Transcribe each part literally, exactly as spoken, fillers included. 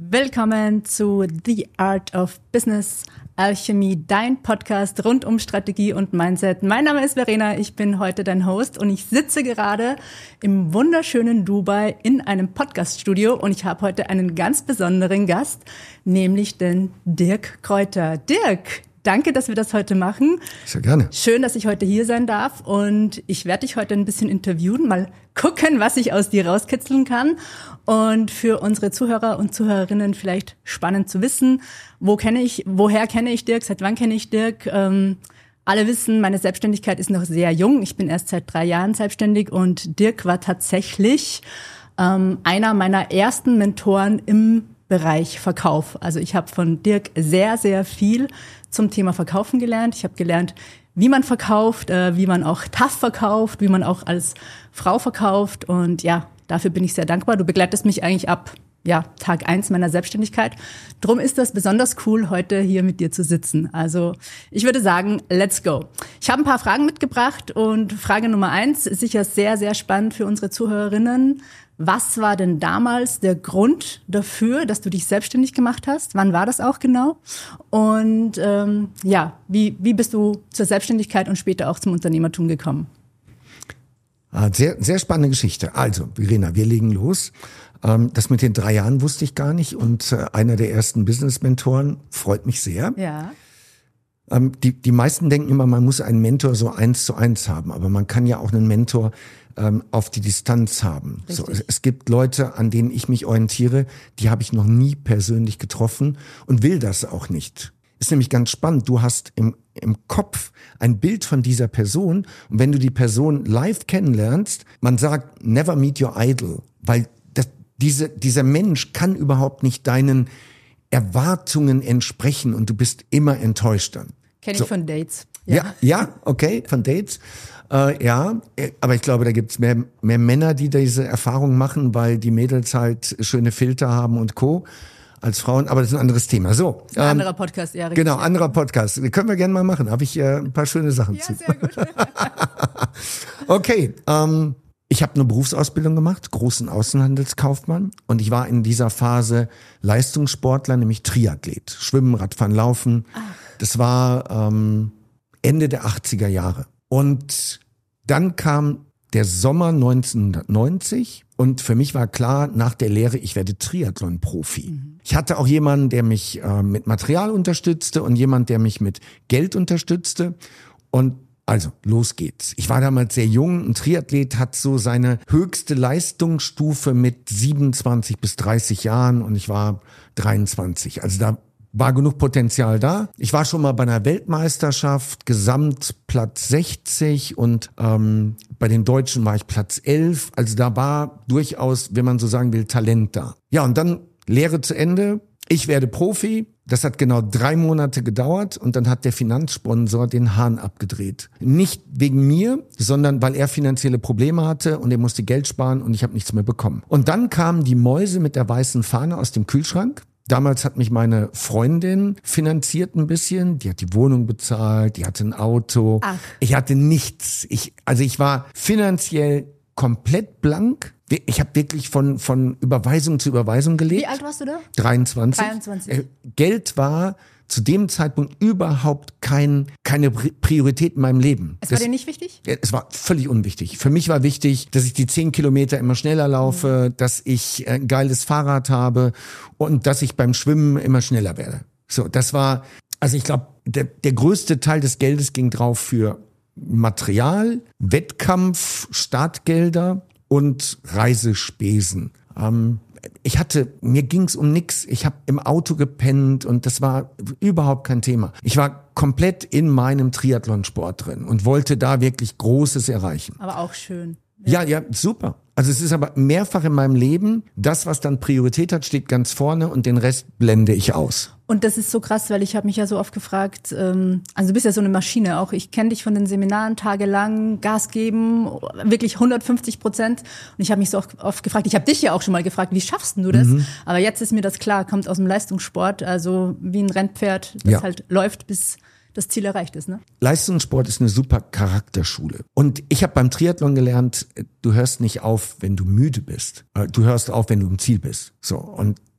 Willkommen zu The Art of Business Alchemy, dein Podcast rund um Strategie und Mindset. Mein Name ist Verena, ich bin heute dein Host und ich sitze gerade im wunderschönen Dubai in einem Podcaststudio und ich habe heute einen ganz besonderen Gast, nämlich den Dirk Kräuter. Dirk, danke, dass wir das heute machen. Sehr gerne. Schön, dass ich heute hier sein darf und ich werde dich heute ein bisschen interviewen, mal gucken, was ich aus dir rauskitzeln kann. Und für unsere Zuhörer und Zuhörerinnen vielleicht spannend zu wissen, wo kenne ich, woher kenne ich Dirk, seit wann kenne ich Dirk? Ähm, alle wissen, meine Selbstständigkeit ist noch sehr jung. Ich bin erst seit drei Jahren selbstständig und Dirk war tatsächlich ähm, einer meiner ersten Mentoren im Bereich Verkauf. Also ich habe von Dirk sehr, sehr viel zum Thema Verkaufen gelernt. Ich habe gelernt, wie man verkauft, äh, wie man auch tough verkauft, wie man auch als Frau verkauft und ja, dafür bin ich sehr dankbar. Du begleitest mich eigentlich ab ja, Tag eins meiner Selbstständigkeit. Drum ist das besonders cool, heute hier mit dir zu sitzen. Also ich würde sagen, let's go. Ich habe ein paar Fragen mitgebracht und Frage Nummer eins ist sicher sehr, sehr spannend für unsere Zuhörerinnen. Was war denn damals der Grund dafür, dass du dich selbstständig gemacht hast? Wann war das auch genau? Und ähm, ja, wie, wie bist du zur Selbstständigkeit und später auch zum Unternehmertum gekommen? Sehr, sehr spannende Geschichte. Also, Verena, wir legen los. Das mit den drei Jahren wusste ich gar nicht und einer der ersten Business-Mentoren freut mich sehr. Ja. Die, die meisten denken immer, man muss einen Mentor so eins zu eins haben, aber man kann ja auch einen Mentor ähm, auf die Distanz haben. So, es, es gibt Leute, an denen ich mich orientiere, die habe ich noch nie persönlich getroffen und will das auch nicht. Ist nämlich ganz spannend. Du hast im, im Kopf ein Bild von dieser Person und wenn du die Person live kennenlernst, man sagt, never meet your idol, weil das, diese, dieser Mensch kann überhaupt nicht deinen Erwartungen entsprechen und du bist immer enttäuscht dann. Kenne ich so. von Dates. Ja, ja, ja, okay, von Dates. Äh, ja, aber ich glaube, da gibt's mehr, mehr Männer, die diese Erfahrung machen, weil die Mädels halt schöne Filter haben und Co. als Frauen, aber das ist ein anderes Thema. So, ein ähm, anderer Podcast, ja. Richtig. Genau, anderer Podcast. Können wir gerne mal machen. Habe ich äh, ein paar schöne Sachen ja, zu. Ja, sehr gut. Okay, ähm, ich habe eine Berufsausbildung gemacht, großen Außenhandelskaufmann und ich war in dieser Phase Leistungssportler, nämlich Triathlet, Schwimmen, Radfahren, Laufen. Ach. Das war ähm, Ende der achtziger Jahre. Und dann kam der Sommer neunzehnhundertneunzig und für mich war klar, nach der Lehre, ich werde Triathlon-Profi. Mhm. Ich hatte auch jemanden, der mich äh, mit Material unterstützte und jemand, der mich mit Geld unterstützte. Und also, los geht's. Ich war damals sehr jung. Ein Triathlet hat so seine höchste Leistungsstufe mit siebenundzwanzig bis dreißig Jahren und ich war dreiundzwanzig. Also da war genug Potenzial da. Ich war schon mal bei einer Weltmeisterschaft, Gesamtplatz sechzig und ähm, bei den Deutschen war ich Platz elf. Also da war durchaus, wenn man so sagen will, Talent da. Ja, und dann Lehre zu Ende. Ich werde Profi. Das hat genau drei Monate gedauert und dann hat der Finanzsponsor den Hahn abgedreht. Nicht wegen mir, sondern weil er finanzielle Probleme hatte und er musste Geld sparen und ich habe nichts mehr bekommen. Und dann kamen die Mäuse mit der weißen Fahne aus dem Kühlschrank. Damals hat mich meine Freundin finanziert ein bisschen. Die hat die Wohnung bezahlt, die hatte ein Auto. Ach. Ich hatte nichts. Ich, also ich war finanziell komplett blank. Ich habe wirklich von von Überweisung zu Überweisung gelebt. Wie alt warst du da? dreiundzwanzig. dreiundzwanzig. Geld war zu dem Zeitpunkt überhaupt kein keine Priorität in meinem Leben. Es war das, dir nicht wichtig? Es war völlig unwichtig. Für mich war wichtig, dass ich die zehn Kilometer immer schneller laufe, mhm. dass ich ein geiles Fahrrad habe und dass ich beim Schwimmen immer schneller werde. So, das war, also ich glaube, der, der größte Teil des Geldes ging drauf für Material, Wettkampf, Startgelder und Reisespesen. Ähm, ich hatte, mir ging's um nix. Ich habe im Auto gepennt und das war überhaupt kein Thema. Ich war komplett in meinem Triathlonsport drin und wollte da wirklich Großes erreichen. Aber auch schön. Ja, ja, super. Also es ist aber mehrfach in meinem Leben, das, was dann Priorität hat, steht ganz vorne und den Rest blende ich aus. Und das ist so krass, weil ich habe mich ja so oft gefragt, ähm, also du bist ja so eine Maschine auch, ich kenne dich von den Seminaren tagelang, Gas geben, wirklich hundertfünfzig Prozent. Und ich habe mich so oft, oft gefragt, ich habe dich ja auch schon mal gefragt, wie schaffst du das? Mhm. Aber jetzt ist mir das klar, kommt aus dem Leistungssport, also wie ein Rennpferd, das ja. halt läuft, bis das Ziel erreicht ist, ne? Leistungssport ist eine super Charakterschule. Und ich habe beim Triathlon gelernt, du hörst nicht auf, wenn du müde bist. Du hörst auf, wenn du im Ziel bist. So. Und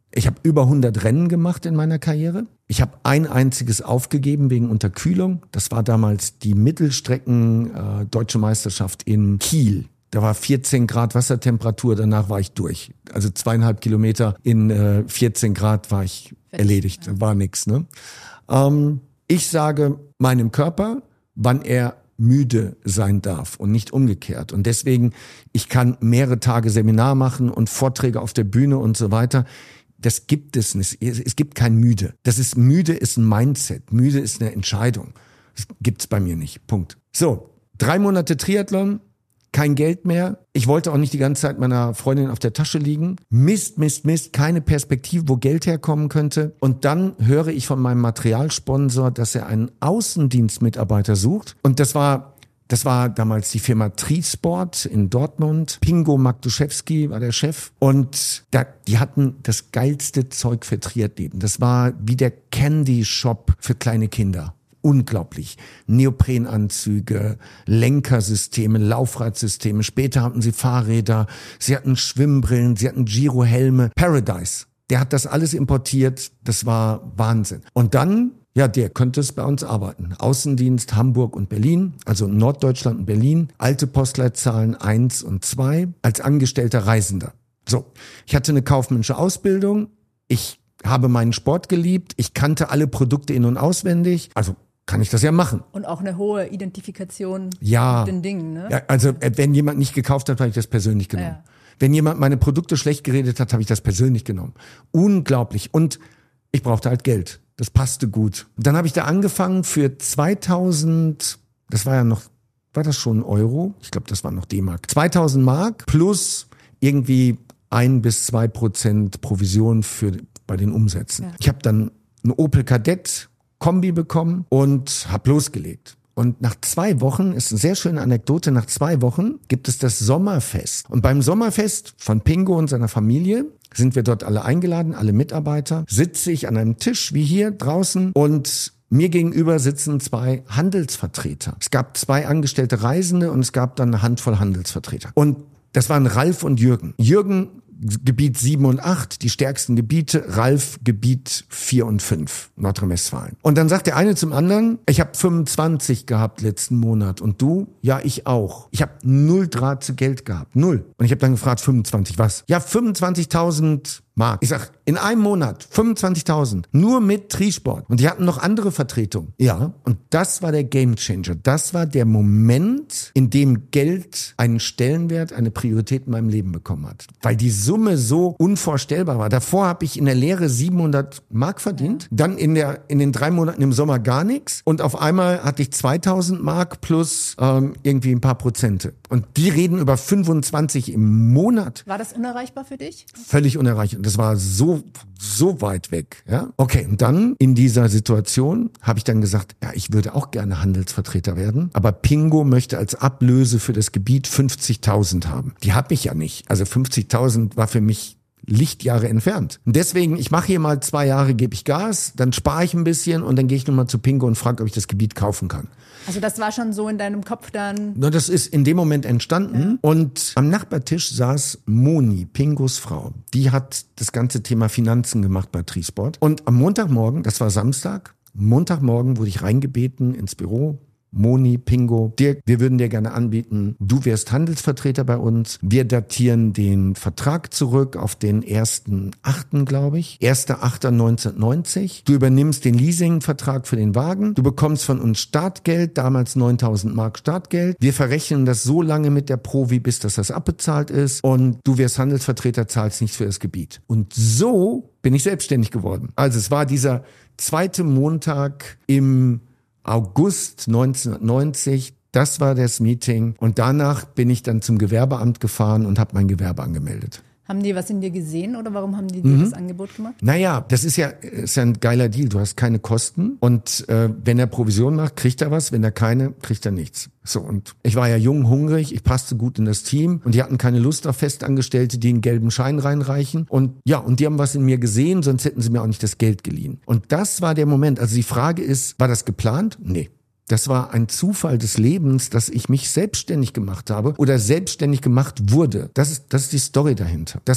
Ich habe über hundert Rennen gemacht in meiner Karriere. Ich habe ein einziges aufgegeben wegen Unterkühlung. Das war damals die Mittelstrecken äh, Deutsche Meisterschaft in Kiel. Da war vierzehn Grad Wassertemperatur, danach war ich durch. Also zweieinhalb Kilometer in äh, vierzehn Grad war ich erledigt, ja. War nix. Ne? Ähm, ich sage meinem Körper, wann er müde sein darf und nicht umgekehrt. Und deswegen, ich kann mehrere Tage Seminar machen und Vorträge auf der Bühne und so weiter. Das gibt es nicht. Es gibt kein Müde. Das ist müde ist ein Mindset. Müde ist eine Entscheidung. Das gibt's bei mir nicht. Punkt. So, drei Monate Triathlon. Kein Geld mehr. Ich wollte auch nicht die ganze Zeit meiner Freundin auf der Tasche liegen. Mist, Mist, Mist. Keine Perspektive, wo Geld herkommen könnte. Und dann höre ich von meinem Materialsponsor, dass er einen Außendienstmitarbeiter sucht. Und das war, das war damals die Firma Trisport in Dortmund. Pingo Magduszewski war der Chef. Und da, die hatten das geilste Zeug für Triathleten. Das war wie der Candy Shop für kleine Kinder. Unglaublich. Neoprenanzüge, Lenkersysteme, Laufradsysteme. Später hatten sie Fahrräder, sie hatten Schwimmbrillen, sie hatten Girohelme. Paradise. Der hat das alles importiert. Das war Wahnsinn. Und dann, ja, der könnte es bei uns arbeiten. Außendienst Hamburg und Berlin, also Norddeutschland und Berlin. Alte Postleitzahlen eins und zwei als angestellter Reisender. So, ich hatte eine kaufmännische Ausbildung. Ich habe meinen Sport geliebt. Ich kannte alle Produkte in- und auswendig. Also kann ich das ja machen. Und auch eine hohe Identifikation ja. mit den Dingen, ne? Ja, also wenn jemand nicht gekauft hat, habe ich das persönlich genommen. Ja. Wenn jemand meine Produkte schlecht geredet hat, habe ich das persönlich genommen. Unglaublich. Und ich brauchte halt Geld. Das passte gut. Dann habe ich da angefangen für zweitausend, das war ja noch, war das schon Euro? Ich glaube, das war noch D-Mark. zweitausend Mark plus irgendwie ein bis zwei Prozent Provision für bei den Umsätzen. Ja. Ich habe dann einen Opel Kadett Kombi bekommen und habe losgelegt. Und nach zwei Wochen, ist eine sehr schöne Anekdote, nach zwei Wochen gibt es das Sommerfest. Und beim Sommerfest von Pingo und seiner Familie sind wir dort alle eingeladen, alle Mitarbeiter, sitze ich an einem Tisch wie hier draußen und mir gegenüber sitzen zwei Handelsvertreter. Es gab zwei angestellte Reisende und es gab dann eine Handvoll Handelsvertreter. Und das waren Ralf und Jürgen. Jürgen Gebiet sieben und acht, die stärksten Gebiete, Ralf Gebiet vier und fünf, Nordrhein-Westfalen. Und dann sagt der eine zum anderen, ich habe fünfundzwanzig gehabt letzten Monat und du? Ja, ich auch. Ich habe null Draht zu Geld gehabt, null. Und ich habe dann gefragt, fünfundzwanzig, was? Ja, fünfundzwanzigtausend Mark. Ich sag, in einem Monat fünfundzwanzigtausend, nur mit Trisport. Und die hatten noch andere Vertretungen. Ja, und das war der Gamechanger. Das war der Moment, in dem Geld einen Stellenwert, eine Priorität in meinem Leben bekommen hat. Weil die Summe so unvorstellbar war. Davor habe ich in der Lehre siebenhundert Mark verdient, dann in der in den drei Monaten im Sommer gar nichts und auf einmal hatte ich zweitausend Mark plus ähm, irgendwie ein paar Prozente. Und die reden über fünfundzwanzig im Monat. War das unerreichbar für dich? Völlig unerreichbar. Das war so so weit weg. Ja, okay. Und dann in dieser Situation habe ich dann gesagt, ja, ich würde auch gerne Handelsvertreter werden, aber Pingo möchte als Ablöse für das Gebiet fünfzigtausend haben. Die habe ich ja nicht. Also fünfzigtausend war für mich Lichtjahre entfernt. Und deswegen, ich mache hier mal zwei Jahre, gebe ich Gas, dann spare ich ein bisschen und dann gehe ich nochmal zu Pingo und frage, ob ich das Gebiet kaufen kann. Also das war schon so in deinem Kopf dann? Na, das ist in dem Moment entstanden. Ja. Und am Nachbartisch saß Moni, Pingos Frau. Die hat das ganze Thema Finanzen gemacht bei Trisport. Und am Montagmorgen, das war Samstag, Montagmorgen wurde ich reingebeten ins Büro. Moni, Pingo, Dirk, wir würden dir gerne anbieten, du wärst Handelsvertreter bei uns. Wir datieren den Vertrag zurück auf den ersten achten, glaube ich. erster achter neunzehnhundertneunzig. Du übernimmst den Leasingvertrag für den Wagen. Du bekommst von uns Startgeld, damals neuntausend Mark Startgeld. Wir verrechnen das so lange mit der Provi, bis dass das abbezahlt ist. Und du wirst Handelsvertreter, zahlst nichts für das Gebiet. Und so bin ich selbstständig geworden. Also es war dieser zweite Montag im August neunzehnhundertneunzig, das war das Meeting und danach bin ich dann zum Gewerbeamt gefahren und habe mein Gewerbe angemeldet. Haben die was in dir gesehen oder warum haben die dir mhm. das Angebot gemacht? Naja, das ist ja, ist ja ein geiler Deal. Du hast keine Kosten und äh, wenn er Provision macht, kriegt er was. Wenn er keine, kriegt er nichts. So, und ich war ja jung, hungrig, ich passte gut in das Team und die hatten keine Lust auf Festangestellte, die einen gelben Schein reinreichen. Und ja, und die haben was in mir gesehen, sonst hätten sie mir auch nicht das Geld geliehen. Und das war der Moment. Also die Frage ist, war das geplant? Nee. Das war ein Zufall des Lebens, dass ich mich selbstständig gemacht habe oder selbstständig gemacht wurde. Das ist, das ist die Story dahinter. Das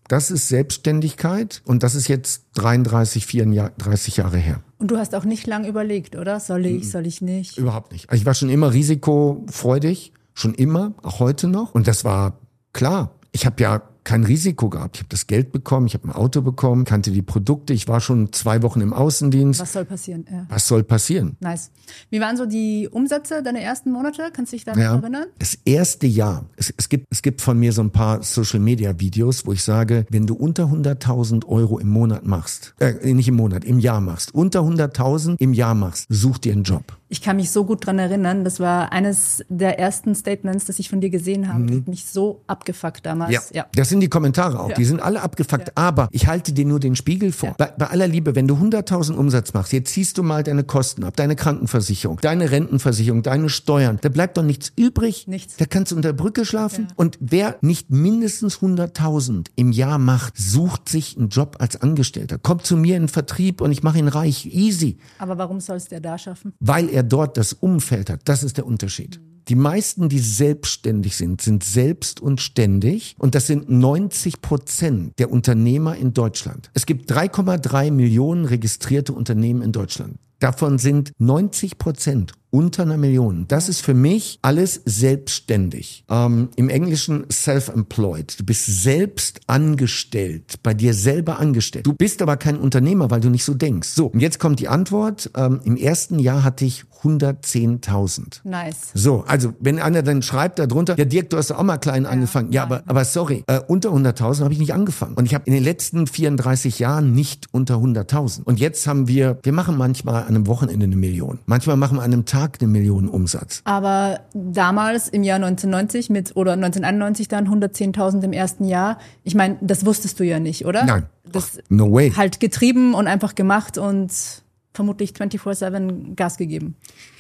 Das ist Selbstständigkeit und das ist jetzt dreiunddreißig, vierunddreißig Jahre her. Und du hast auch nicht lange überlegt, oder? Soll ich, soll ich nicht? Überhaupt nicht. Ich war schon immer risikofreudig, schon immer, auch heute noch. Und das war klar. Ich habe ja kein Risiko gehabt. Ich habe das Geld bekommen, ich habe ein Auto bekommen, kannte die Produkte. Ich war schon zwei Wochen im Außendienst. Was soll passieren? Ja. Was soll passieren? Nice. Wie waren so die Umsätze deiner ersten Monate? Kannst du dich daran Ja, erinnern? das erste Jahr. Es, es gibt es gibt von mir so ein paar Social-Media-Videos, wo ich sage, wenn du unter hunderttausend Euro im Monat machst, äh, nicht im Monat, im Jahr machst, unter hunderttausend im Jahr machst, such dir einen Job. Ich kann mich so gut dran erinnern. Das war eines der ersten Statements, das ich von dir gesehen habe. Mhm. Das hat mich so abgefuckt damals. Ja, ja. Das sind die Kommentare auch. Ja. Die sind alle abgefuckt. Ja. Aber ich halte dir nur den Spiegel vor. Ja. Bei, bei aller Liebe, wenn du hunderttausend Umsatz machst, jetzt ziehst du mal deine Kosten ab, deine Krankenversicherung, deine Rentenversicherung, deine Steuern. Da bleibt doch nichts übrig. Nichts. Da kannst du unter der Brücke schlafen. Ja. Und wer nicht mindestens hunderttausend im Jahr macht, sucht sich einen Job als Angestellter. Kommt zu mir in den Vertrieb und ich mache ihn reich. Easy. Aber warum sollst du der da schaffen? Weil er dort das Umfeld hat. Das ist der Unterschied. Mhm. Die meisten, die selbstständig sind, sind selbst und ständig. Und das sind neunzig Prozent der Unternehmer in Deutschland. Es gibt drei Komma drei Millionen registrierte Unternehmen in Deutschland. Davon sind neunzig Prozent unter einer Million. Das ist für mich alles selbstständig. Ähm, im Englischen self-employed. Du bist selbst angestellt, bei dir selber angestellt. Du bist aber kein Unternehmer, weil du nicht so denkst. So, und jetzt kommt die Antwort. Ähm, im ersten Jahr hatte ich hundertzehntausend. Nice. So, also wenn einer dann schreibt da drunter, ja Dirk, du hast auch mal klein ja, angefangen. Ja, aber, aber sorry, äh, unter hunderttausend habe ich nicht angefangen. Und ich habe in den letzten vierunddreißig Jahren nicht unter hunderttausend. Und jetzt haben wir, wir machen manchmal an einem Wochenende eine Million. Manchmal machen wir an einem Tag eine Million Umsatz. Aber damals im Jahr neunzehnhundertneunzig mit oder neunzehnhunderteinundneunzig dann hundertzehntausend im ersten Jahr. Ich meine, das wusstest du ja nicht, oder? Nein. Das Ach, no way. Halt getrieben und einfach gemacht und vermutlich vierundzwanzig sieben Gas gegeben.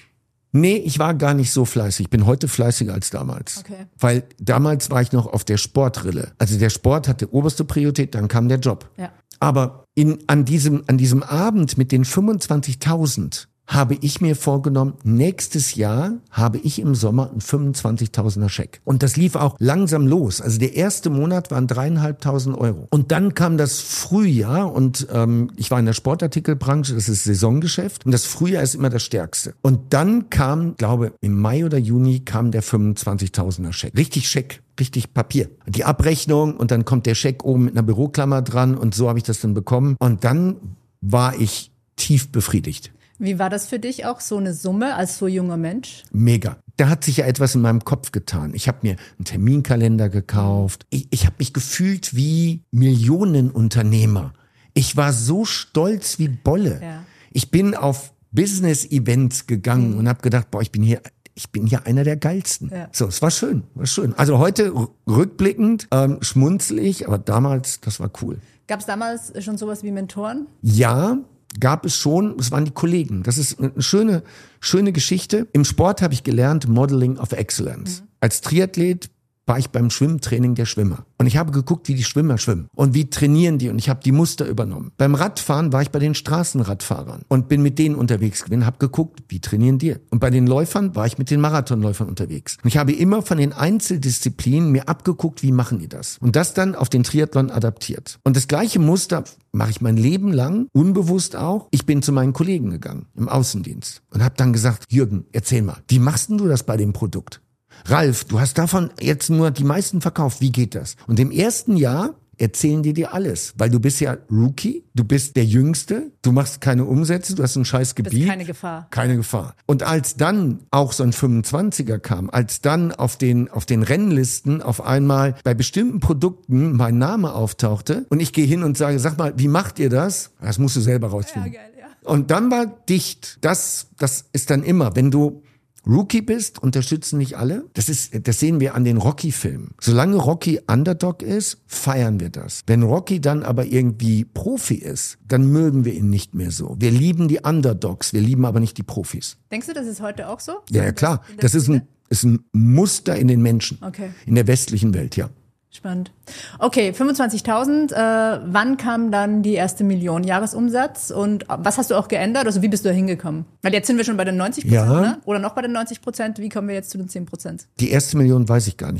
Nee, ich war gar nicht so fleißig. Ich bin heute fleißiger als damals. Okay. Weil damals war ich noch auf der Sportrille. Also der Sport hatte oberste Priorität, dann kam der Job. Ja. Aber in, an diesem, an diesem Abend mit den fünfundzwanzigtausend habe ich mir vorgenommen, nächstes Jahr habe ich im Sommer einen fünfundzwanzigtausender Scheck. Und das lief auch langsam los. Also der erste Monat waren dreieinhalbtausend Euro. Und dann kam das Frühjahr und ähm, ich war in der Sportartikelbranche, das ist Saisongeschäft. Und das Frühjahr ist immer das Stärkste. Und dann kam, glaube im Mai oder Juni kam der fünfundzwanzigtausender Scheck. Richtig Scheck. Richtig Papier. Die Abrechnung und dann kommt der Scheck oben mit einer Büroklammer dran und so habe ich das dann bekommen. Und dann war ich tief befriedigt. Wie war das für dich auch, so eine Summe als so junger Mensch? Mega. Da hat sich ja etwas in meinem Kopf getan. Ich habe mir einen Terminkalender gekauft. Ich, ich habe mich gefühlt wie Millionenunternehmer. Ich war so stolz wie Bolle. Ja. Ich bin auf Business-Events gegangen mhm. und habe gedacht, boah, ich bin hier Ich bin ja einer der Geilsten. Ja. So, es war schön, war schön. Also heute rückblickend ähm, schmunzel ich, aber damals, das war cool. Gab es damals schon sowas wie Mentoren? Ja, gab es schon. Es waren die Kollegen. Das ist eine schöne, schöne Geschichte. Im Sport habe ich gelernt Modeling of Excellence. Mhm. Als Triathlet war ich beim Schwimmtraining der Schwimmer. Und ich habe geguckt, wie die Schwimmer schwimmen und wie trainieren die und ich habe die Muster übernommen. Beim Radfahren war ich bei den Straßenradfahrern und bin mit denen unterwegs gewesen, habe geguckt, wie trainieren die. Und bei den Läufern war ich mit den Marathonläufern unterwegs. Und ich habe immer von den Einzeldisziplinen mir abgeguckt, wie machen die das. Und das dann auf den Triathlon adaptiert. Und das gleiche Muster mache ich mein Leben lang, unbewusst auch. Ich bin zu meinen Kollegen gegangen im Außendienst und habe dann gesagt, Jürgen, erzähl mal, wie machst denn du das bei dem Produkt? Ralf, du hast davon jetzt nur die meisten verkauft. Wie geht das? Und im ersten Jahr erzählen die dir alles, weil du bist ja Rookie, du bist der Jüngste, du machst keine Umsätze, du hast ein scheiß Gebiet. Das ist keine Gefahr. Keine Gefahr. Und als dann auch so ein fünfundzwanziger kam, als dann auf den auf den Rennlisten auf einmal bei bestimmten Produkten mein Name auftauchte und ich gehe hin und sage, sag mal, wie macht ihr das? Das musst du selber rausfinden. Ja, geil, ja. Und dann war dicht. Das das ist dann immer, wenn du Rookie bist, unterstützen nicht alle. Das ist, das sehen wir an den Rocky-Filmen. Solange Rocky Underdog ist, feiern wir das. Wenn Rocky dann aber irgendwie Profi ist, dann mögen wir ihn nicht mehr so. Wir lieben die Underdogs, wir lieben aber nicht die Profis. Denkst du, das ist heute auch so? Ja, ja klar. Das ist ein, ist ein Muster in den Menschen. Okay. In der westlichen Welt, ja. Spannend. Okay, fünfundzwanzigtausend. Äh, wann kam dann die erste Million Jahresumsatz und was hast du auch geändert? Also wie bist du da hingekommen? Weil jetzt sind wir schon bei den neunzig Prozent, ja. Ne? Oder noch bei den neunzig Prozent. Wie kommen wir jetzt zu den zehn Prozent? Die erste Million weiß ich gar nicht mehr.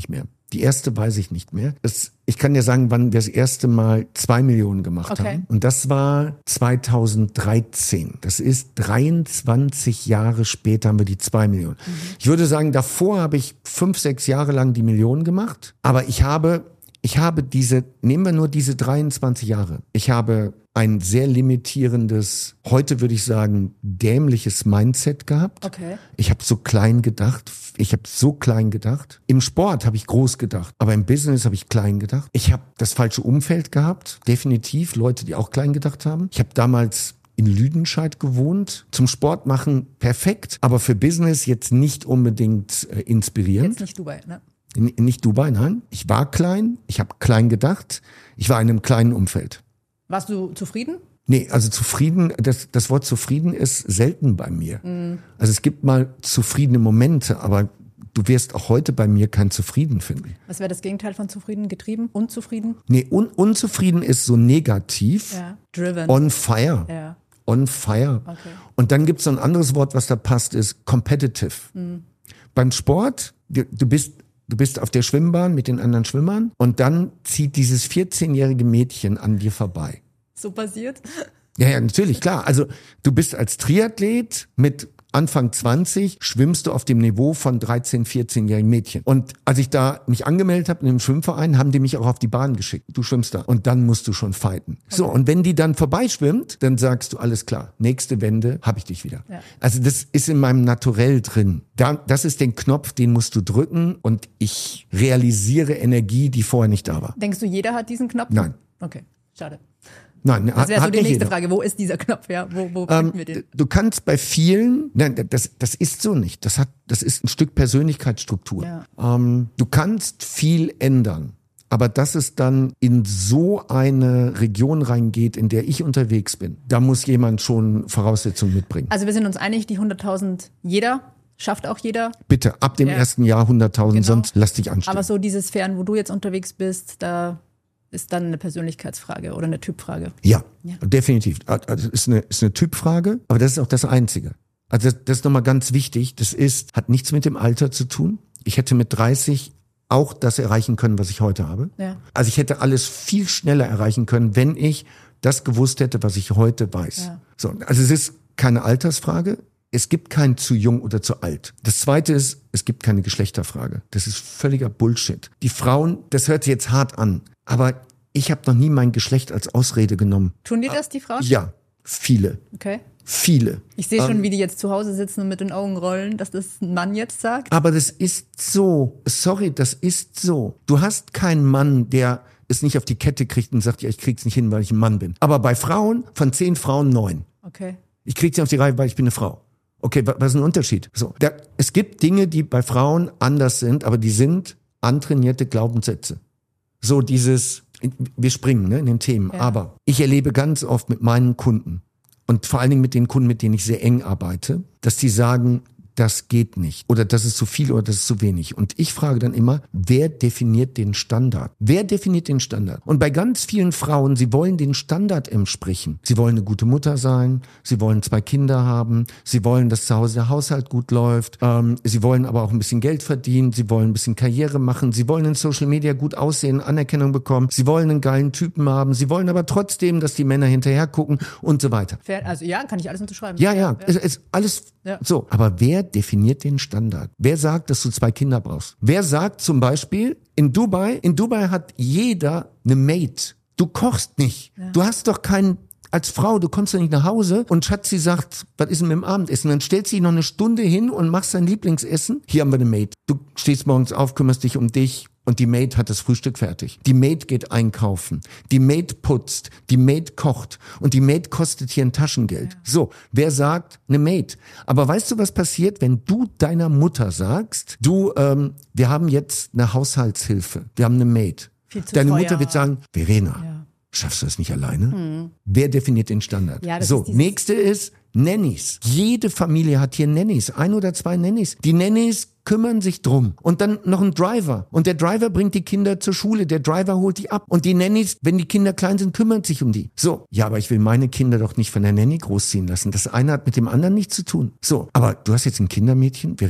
Die erste weiß ich nicht mehr. Das, ich kann ja sagen, wann wir das erste Mal zwei Millionen gemacht Okay. haben. Und das war zweitausenddreizehn. Das ist dreiundzwanzig Jahre später haben wir die zwei Millionen. Mhm. Ich würde sagen, davor habe ich fünf, sechs Jahre lang die Millionen gemacht. Aber ich habe, ich habe diese, nehmen wir nur diese dreiundzwanzig Jahre. Ich habe ein sehr limitierendes, heute würde ich sagen, dämliches Mindset gehabt. Okay. Ich habe so klein gedacht. Ich habe so klein gedacht. Im Sport habe ich groß gedacht, aber im Business habe ich klein gedacht. Ich habe das falsche Umfeld gehabt, definitiv. Leute, die auch klein gedacht haben. Ich habe damals in Lüdenscheid gewohnt. Zum Sport machen perfekt, aber für Business jetzt nicht unbedingt äh, inspirierend. Jetzt nicht Dubai, ne? In, nicht Dubai, nein. Ich war klein, ich habe klein gedacht. Ich war in einem kleinen Umfeld. Warst du zufrieden? Nee, also zufrieden, das, das Wort zufrieden ist selten bei mir. Mm. Also es gibt mal zufriedene Momente, aber du wirst auch heute bei mir kein Zufrieden finden. Was wäre das Gegenteil von zufrieden? Getrieben? Unzufrieden? Nee, un, unzufrieden ist so negativ. Ja, driven. On fire. Ja. On fire. Okay. Und dann gibt es so ein anderes Wort, was da passt, ist competitive. Mm. Beim Sport, du, du bist Du bist auf der Schwimmbahn mit den anderen Schwimmern und dann zieht dieses vierzehnjährige Mädchen an dir vorbei. So passiert? Ja, ja, natürlich, klar. Also du bist als Triathlet mit Anfang zwanzig, schwimmst du auf dem Niveau von dreizehn-, vierzehnjährigen Mädchen. Und als ich da mich angemeldet habe in dem Schwimmverein, haben die mich auch auf die Bahn geschickt. Du schwimmst da. Und dann musst du schon fighten. Okay. So, und wenn die dann vorbeischwimmt, dann sagst du, alles klar, nächste Wende, hab ich dich wieder. Ja. Also das ist in meinem Naturell drin. Da, das ist den Knopf, den musst du drücken und ich realisiere Energie, die vorher nicht da war. Denkst du, jeder hat diesen Knopf? Nein. Okay, schade. Nein, das wäre so die nächste jeder. Frage. Wo ist dieser Knopf? Ja, wo, wo ähm, finden wir den? Du kannst bei vielen, nein, das, das ist so nicht. Das hat, das ist ein Stück Persönlichkeitsstruktur. Ja. Ähm, du kannst viel ändern. Aber dass es dann in so eine Region reingeht, in der ich unterwegs bin, da muss jemand schon Voraussetzungen mitbringen. Also wir sind uns einig, die hunderttausend jeder, schafft auch jeder. Bitte, ab dem ja. ersten Jahr hunderttausend, genau. Sonst lass dich anstellen. Aber so diese Sphären, wo du jetzt unterwegs bist, da ist dann eine Persönlichkeitsfrage oder eine Typfrage. Ja, ja. Definitiv. Also ist eine, ist eine Typfrage, aber das ist auch das Einzige. Also das, das ist nochmal ganz wichtig. Das ist, hat nichts mit dem Alter zu tun. Ich hätte mit dreißig auch das erreichen können, was ich heute habe. Ja. Also ich hätte alles viel schneller erreichen können, wenn ich das gewusst hätte, was ich heute weiß. Ja. So, also es ist keine Altersfrage. Es gibt kein zu jung oder zu alt. Das Zweite ist, es gibt keine Geschlechterfrage. Das ist völliger Bullshit. Die Frauen, das hört sich jetzt hart an, aber ich habe noch nie mein Geschlecht als Ausrede genommen. Tun die das, die Frauen? Ja, viele. Okay. Viele. Ich sehe schon, ähm, wie die jetzt zu Hause sitzen und mit den Augen rollen, dass das ein Mann jetzt sagt. Aber das ist so. Sorry, das ist so. Du hast keinen Mann, der es nicht auf die Kette kriegt und sagt, ja, ich krieg's nicht hin, weil ich ein Mann bin. Aber bei Frauen, von zehn Frauen neun. Okay. Ich krieg's nicht auf die Reihe, weil ich bin eine Frau. Okay, was ist ein Unterschied? So, da, es gibt Dinge, die bei Frauen anders sind, aber die sind antrainierte Glaubenssätze. So dieses, wir springen ne, in den Themen, ja. Aber ich erlebe ganz oft mit meinen Kunden und vor allen Dingen mit den Kunden, mit denen ich sehr eng arbeite, dass die sagen, das geht nicht oder das ist zu viel oder das ist zu wenig. Und ich frage dann immer, wer definiert den Standard? Wer definiert den Standard? Und bei ganz vielen Frauen, sie wollen den Standard entsprechen. Sie wollen eine gute Mutter sein, sie wollen zwei Kinder haben, sie wollen, dass zu Hause der Haushalt gut läuft, ähm, sie wollen aber auch ein bisschen Geld verdienen, sie wollen ein bisschen Karriere machen, sie wollen in Social Media gut aussehen, Anerkennung bekommen, sie wollen einen geilen Typen haben, sie wollen aber trotzdem, dass die Männer hinterher gucken und so weiter. Also ja, kann ich alles unterschreiben. Ja, ja, ja. Es ist alles ja. So. Aber wer definiert den Standard? Wer sagt, dass du zwei Kinder brauchst? Wer sagt zum Beispiel, in Dubai, in Dubai hat jeder eine Maid. Du kochst nicht. Ja. Du hast doch keinen, als Frau, du kommst doch nicht nach Hause und Schatzi sagt, was ist denn mit dem Abendessen? Dann stellst du dich noch eine Stunde hin und machst dein Lieblingsessen. Hier haben wir eine Maid. Du stehst morgens auf, kümmerst dich um dich. Und die Maid hat das Frühstück fertig. Die Maid geht einkaufen. Die Maid putzt. Die Maid kocht. Und die Maid kostet hier ein Taschengeld. Ja. So, wer sagt? Eine Maid. Aber weißt du, was passiert, wenn du deiner Mutter sagst, du, ähm, wir haben jetzt eine Haushaltshilfe. Wir haben eine Maid. Deine teuer. Mutter wird sagen, Verena, ja. Schaffst du das nicht alleine? Hm. Wer definiert den Standard? Ja, so, ist nächste ist Nannies. Jede Familie hat hier Nannies. Ein oder zwei Nannies. Die Nannies kümmern sich drum. Und dann noch ein Driver. Und der Driver bringt die Kinder zur Schule. Der Driver holt die ab. Und die Nannies, wenn die Kinder klein sind, kümmern sich um die. So. Ja, aber ich will meine Kinder doch nicht von der Nanny großziehen lassen. Das eine hat mit dem anderen nichts zu tun. So. Aber du hast jetzt ein Kindermädchen, Verena.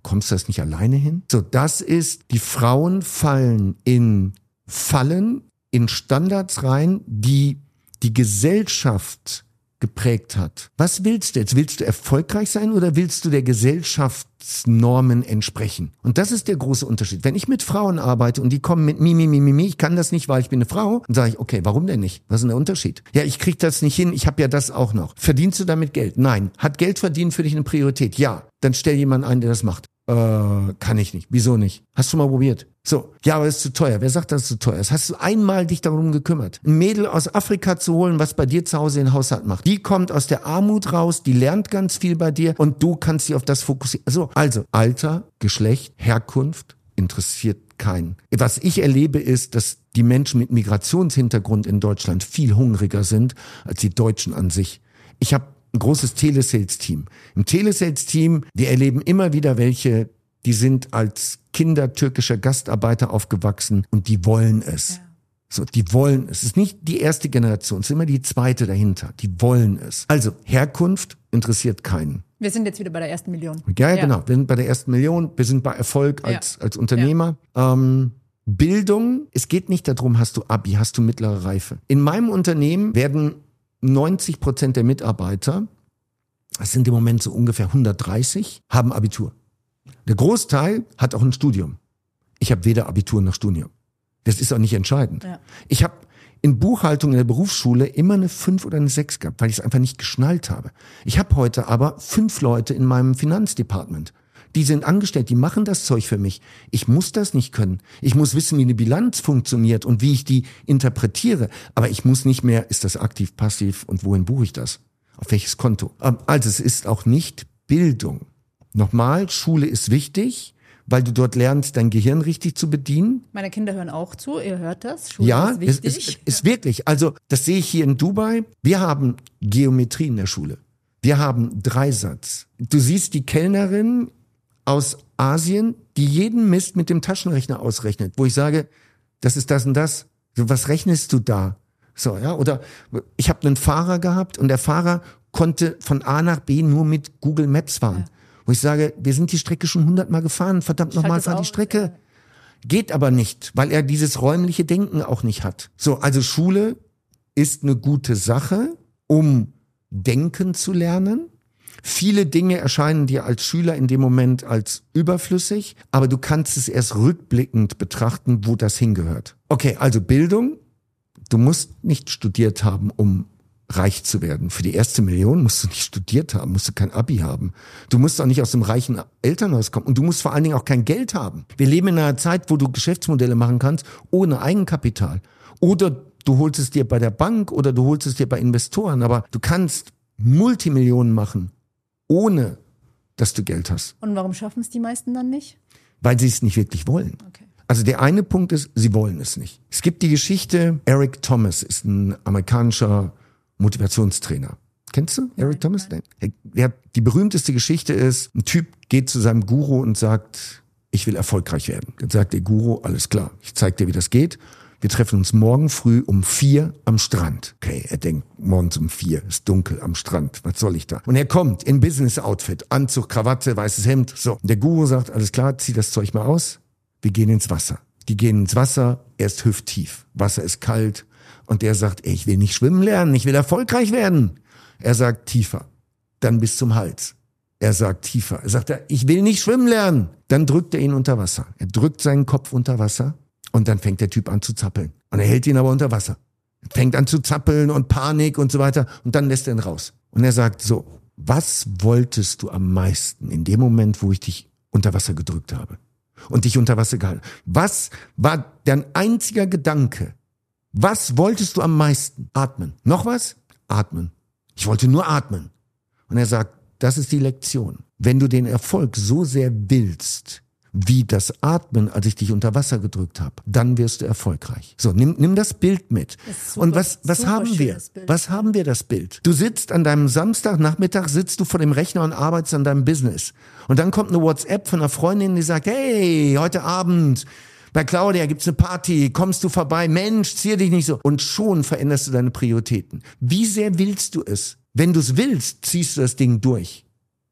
kommst du das nicht alleine hin? So, das ist, die Frauen fallen in Fallen, in Standards rein, die die Gesellschaft geprägt hat. Was willst du jetzt? Willst du erfolgreich sein oder willst du der Gesellschaftsnormen entsprechen? Und das ist der große Unterschied. Wenn ich mit Frauen arbeite und die kommen mit mi, mi, mi, mi, mi, ich kann das nicht, weil ich bin eine Frau, dann sage ich, okay, warum denn nicht? Was ist denn der Unterschied? Ja, ich krieg das nicht hin, ich habe ja das auch noch. Verdienst du damit Geld? Nein. Hat Geld verdienen für dich eine Priorität? Ja. Dann stell jemanden ein, der das macht. Äh, kann ich nicht. Wieso nicht? Hast du mal probiert? So, ja, aber es ist zu teuer. Wer sagt, dass es zu teuer ist? Hast du einmal dich darum gekümmert, ein Mädel aus Afrika zu holen, was bei dir zu Hause den Haushalt macht? Die kommt aus der Armut raus, die lernt ganz viel bei dir und du kannst sie auf das fokussieren. So, also Alter, Geschlecht, Herkunft interessiert keinen. Was ich erlebe ist, dass die Menschen mit Migrationshintergrund in Deutschland viel hungriger sind als die Deutschen an sich. Ich habe ein großes Telesales-Team. Im Telesales-Team, wir erleben immer wieder welche, die sind als Kinder türkischer Gastarbeiter aufgewachsen und die wollen es. Ja. So, die wollen es. Es ist nicht die erste Generation, es ist immer die zweite dahinter. Die wollen es. Also, Herkunft interessiert keinen. Wir sind jetzt wieder bei der ersten Million. Ja, ja, genau. Wir sind bei der ersten Million. Wir sind bei Erfolg als, ja. als Unternehmer. Ja. Ähm, Bildung, es geht nicht darum, hast du Abi, hast du mittlere Reife. In meinem Unternehmen werden neunzig Prozent der Mitarbeiter, das sind im Moment so ungefähr hundertdreißig, haben Abitur. Der Großteil hat auch ein Studium. Ich habe weder Abitur noch Studium. Das ist auch nicht entscheidend. Ja. Ich habe in Buchhaltung in der Berufsschule immer eine fünf oder eine sechs gehabt, weil ich es einfach nicht geschnallt habe. Ich habe heute aber fünf Leute in meinem Finanzdepartement. Die sind angestellt, die machen das Zeug für mich. Ich muss das nicht können. Ich muss wissen, wie eine Bilanz funktioniert und wie ich die interpretiere. Aber ich muss nicht mehr, ist das aktiv, passiv und wohin buche ich das? Auf welches Konto? Also es ist auch nicht Bildung. Nochmal, Schule ist wichtig, weil du dort lernst, dein Gehirn richtig zu bedienen. Meine Kinder hören auch zu, ihr hört das. Schule ja, ist wichtig. Es ist, ist wirklich. Also das sehe ich hier in Dubai. Wir haben Geometrie in der Schule. Wir haben Dreisatz. Du siehst die Kellnerin aus Asien, die jeden Mist mit dem Taschenrechner ausrechnet, wo ich sage, das ist das und das. Was rechnest du da? So, ja, oder ich habe einen Fahrer gehabt und der Fahrer konnte von A nach B nur mit Google Maps fahren. Ja. Wo ich sage, wir sind die Strecke schon hundertmal gefahren, verdammt nochmal, fahr die Strecke. Ja. Geht aber nicht, weil er dieses räumliche Denken auch nicht hat. So, also Schule ist eine gute Sache, um denken zu lernen. Viele Dinge erscheinen dir als Schüler in dem Moment als überflüssig, aber du kannst es erst rückblickend betrachten, wo das hingehört. Okay, also Bildung. Du musst nicht studiert haben, um reich zu werden. Für die erste Million musst du nicht studiert haben, musst du kein Abi haben. Du musst auch nicht aus einem reichen Elternhaus kommen und du musst vor allen Dingen auch kein Geld haben. Wir leben in einer Zeit, wo du Geschäftsmodelle machen kannst ohne Eigenkapital. Oder du holst es dir bei der Bank oder du holst es dir bei Investoren, aber du kannst Multimillionen machen, ohne dass du Geld hast. Und warum schaffen es die meisten dann nicht? Weil sie es nicht wirklich wollen. Okay. Also der eine Punkt ist, sie wollen es nicht. Es gibt die Geschichte, Eric Thomas ist ein amerikanischer Motivationstrainer. Kennst du Eric Thomas? Nein. Der, die berühmteste Geschichte ist, ein Typ geht zu seinem Guru und sagt, ich will erfolgreich werden. Dann sagt der Guru, alles klar, ich zeig dir, wie das geht. Wir treffen uns morgen früh um vier am Strand. Okay, er denkt, morgens um vier, ist dunkel am Strand, was soll ich da? Und er kommt in Business-Outfit, Anzug, Krawatte, weißes Hemd. So, und der Guru sagt, alles klar, zieh das Zeug mal aus. Wir gehen ins Wasser. Die gehen ins Wasser, er ist hüfttief. Wasser ist kalt. Und der sagt, ey, ich will nicht schwimmen lernen, ich will erfolgreich werden. Er sagt, tiefer. Dann bis zum Hals. Er sagt, tiefer. Er sagt, ich will nicht schwimmen lernen. Dann drückt er ihn unter Wasser. Er drückt seinen Kopf unter Wasser und dann fängt der Typ an zu zappeln. Und er hält ihn aber unter Wasser. Er fängt an zu zappeln und Panik und so weiter. Und dann lässt er ihn raus. Und er sagt so, was wolltest du am meisten in dem Moment, wo ich dich unter Wasser gedrückt habe? Und dich unter Wasser gehalten. Was war dein einziger Gedanke? Was wolltest du am meisten? Atmen. Noch was? Atmen. Ich wollte nur atmen. Und er sagt, das ist die Lektion. Wenn du den Erfolg so sehr willst, wie das Atmen, als ich dich unter Wasser gedrückt habe, dann wirst du erfolgreich. So, nimm, nimm das Bild mit. Das super, und was, was haben wir? Bild. Was haben wir das Bild? Du sitzt an deinem Samstagnachmittag, sitzt du vor dem Rechner und arbeitest an deinem Business. Und dann kommt eine WhatsApp von einer Freundin, die sagt, hey, heute Abend bei Claudia gibt's eine Party, kommst du vorbei? Mensch, zieh dich nicht so. Und schon veränderst du deine Prioritäten. Wie sehr willst du es? Wenn du es willst, ziehst du das Ding durch.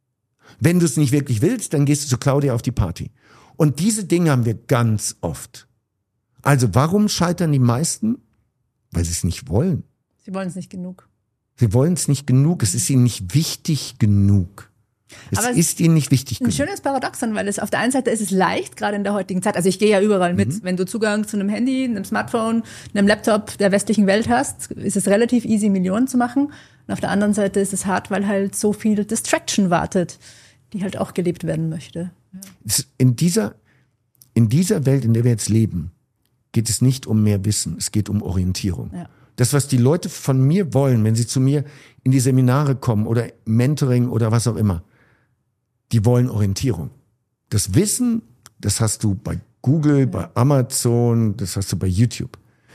Wenn du es nicht wirklich willst, dann gehst du zu Claudia auf die Party. Und diese Dinge haben wir ganz oft. Also warum scheitern die meisten? Weil sie es nicht wollen. Sie wollen es nicht genug. Sie wollen es nicht genug. Es ist ihnen nicht wichtig genug. Es Aber ist ihnen nicht wichtig ein genug. schönes Paradoxon, weil es auf der einen Seite ist es leicht, gerade in der heutigen Zeit. Also ich gehe ja überall mit. Mhm. Wenn du Zugang zu einem Handy, einem Smartphone, einem Laptop der westlichen Welt hast, ist es relativ easy, Millionen zu machen. Und auf der anderen Seite ist es hart, weil halt so viel Distraction wartet, die halt auch gelebt werden möchte. Ja. In dieser, in dieser Welt, in der wir jetzt leben, geht es nicht um mehr Wissen, es geht um Orientierung. Ja. Das, was die Leute von mir wollen, wenn sie zu mir in die Seminare kommen oder Mentoring oder was auch immer, die wollen Orientierung. Das Wissen, das hast du bei Google, ja. bei Amazon, das hast du bei YouTube.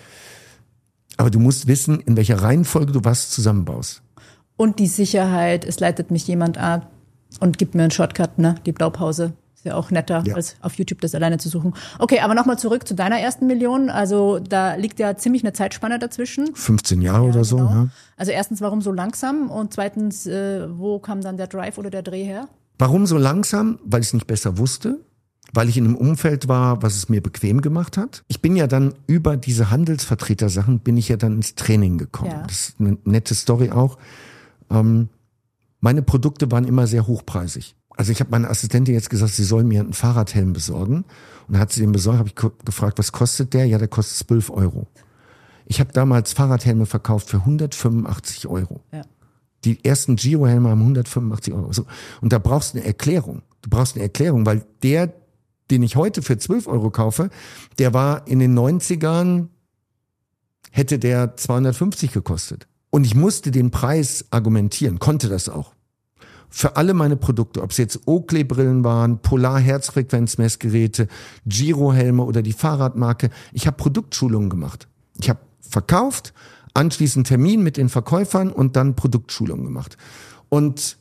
Aber du musst wissen, in welcher Reihenfolge du was zusammenbaust. Und die Sicherheit, es leitet mich jemand ab und gibt mir einen Shortcut, ne? Die Blaupause. Ist ja auch netter, ja. als auf YouTube das alleine zu suchen. Okay, aber nochmal zurück zu deiner ersten Million. Also da liegt ja ziemlich eine Zeitspanne dazwischen. fünfzehn Jahre ja, oder so. Genau. Ja. Also erstens, warum so langsam? Und zweitens, äh, wo kam dann der Drive oder der Dreh her? Warum so langsam? Weil ich es nicht besser wusste. Weil ich in einem Umfeld war, was es mir bequem gemacht hat. Ich bin ja dann über diese Handelsvertreter-Sachen, bin ich ja dann ins Training gekommen. Ja. Das ist eine nette Story auch. Ähm, meine Produkte waren immer sehr hochpreisig. Also ich habe meiner Assistentin jetzt gesagt, sie soll mir einen Fahrradhelm besorgen. Und dann hat sie den besorgt, habe ich gefragt, was kostet der? Ja, der kostet zwölf Euro. Ich habe damals Fahrradhelme verkauft für hundertfünfundachtzig Euro. Ja. Die ersten Giro-Helme haben hundertfünfundachtzig Euro. So. Und da brauchst du eine Erklärung. Du brauchst eine Erklärung, weil der, den ich heute für zwölf Euro kaufe, der war in den neunzigern, hätte der zweihundertfünfzig gekostet. Und ich musste den Preis argumentieren, konnte das auch. Für alle meine Produkte, ob es jetzt Oakley-Brillen waren, Polar-Herzfrequenzmessgeräte, Giro-Helme oder die Fahrradmarke, ich habe Produktschulungen gemacht. Ich habe verkauft, anschließend Termin mit den Verkäufern und dann Produktschulungen gemacht. Und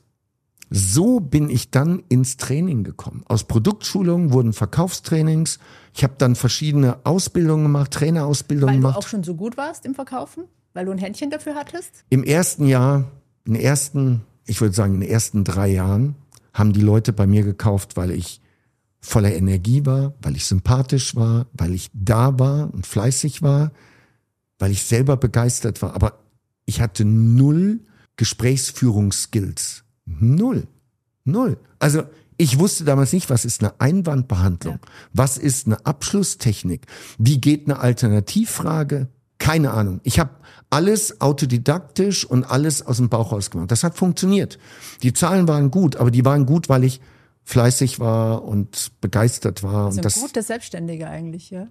so bin ich dann ins Training gekommen. Aus Produktschulungen wurden Verkaufstrainings. Ich habe dann verschiedene Ausbildungen gemacht, Trainerausbildungen gemacht. Weil du auch schon so gut warst im Verkaufen? Weil du ein Händchen dafür hattest? Im ersten Jahr, in den ersten, ich würde sagen in den ersten drei Jahren, haben die Leute bei mir gekauft, weil ich voller Energie war, weil ich sympathisch war, weil ich da war und fleißig war, weil ich selber begeistert war. Aber ich hatte null Gesprächsführungsskills. Null. Null. Also ich wusste damals nicht, was ist eine Einwandbehandlung? Ja. Was ist eine Abschlusstechnik? Wie geht eine Alternativfrage? Keine Ahnung. Ich habe alles autodidaktisch und alles aus dem Bauch raus gemacht. Das hat funktioniert. Die Zahlen waren gut, aber die waren gut, weil ich fleißig war und begeistert war. Also und das, ein guter Selbstständiger eigentlich, ja?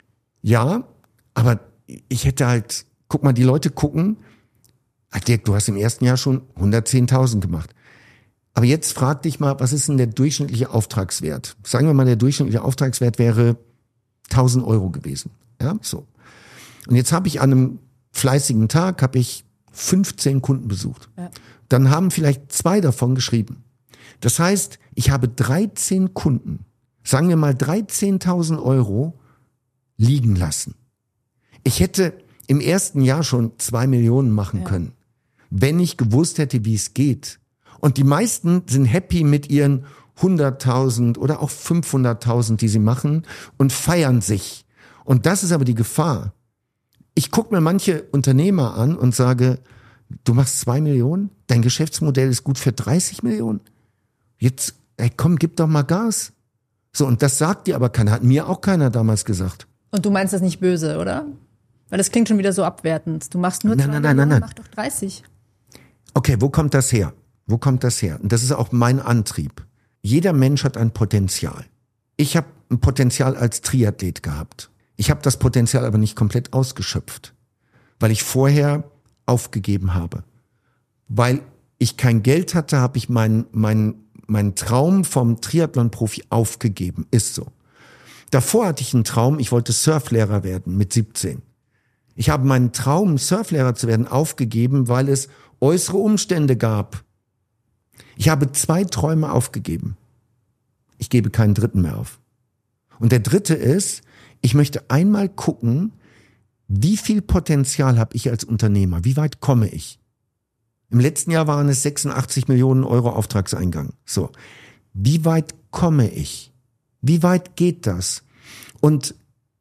Ja, aber ich hätte halt, guck mal, die Leute gucken, ach Dirk, du hast im ersten Jahr schon hundertzehntausend gemacht. Aber jetzt frag dich mal, was ist denn der durchschnittliche Auftragswert? Sagen wir mal, der durchschnittliche Auftragswert wäre tausend Euro gewesen. Ja, so. Und jetzt habe ich an einem fleißigen Tag, habe ich fünfzehn Kunden besucht. Ja. Dann haben vielleicht zwei davon geschrieben. Das heißt, ich habe dreizehn Kunden, sagen wir mal dreizehntausend Euro liegen lassen. Ich hätte im ersten Jahr schon zwei Millionen machen ja. können, wenn ich gewusst hätte, wie es geht. Und die meisten sind happy mit ihren hunderttausend oder auch fünfhunderttausend, die sie machen und feiern sich. Und das ist aber die Gefahr. Ich gucke mir manche Unternehmer an und sage, du machst zwei Millionen, dein Geschäftsmodell ist gut für dreißig Millionen. Jetzt, ey, komm, gib doch mal Gas. So, und das sagt dir aber keiner, hat mir auch keiner damals gesagt. Und du meinst das nicht böse, oder? Weil das klingt schon wieder so abwertend. Du machst nur nein, zwei nein, nein, nein, nein. Mach doch dreißig. Okay, wo kommt das her? Wo kommt das her? Und das ist auch mein Antrieb. Jeder Mensch hat ein Potenzial. Ich habe ein Potenzial als Triathlet gehabt. Ich habe das Potenzial aber nicht komplett ausgeschöpft, weil ich vorher aufgegeben habe. Weil ich kein Geld hatte, habe ich meinen mein, mein Traum vom Triathlon-Profi aufgegeben. Ist so. Davor hatte ich einen Traum, ich wollte Surflehrer werden mit siebzehn. Ich habe meinen Traum, Surflehrer zu werden, aufgegeben, weil es äußere Umstände gab. Ich habe zwei Träume aufgegeben. Ich gebe keinen dritten mehr auf. Und der dritte ist, ich möchte einmal gucken, wie viel Potenzial habe ich als Unternehmer? Wie weit komme ich? Im letzten Jahr waren es sechsundachtzig Millionen Euro Auftragseingang. So. Wie weit komme ich? Wie weit geht das? Und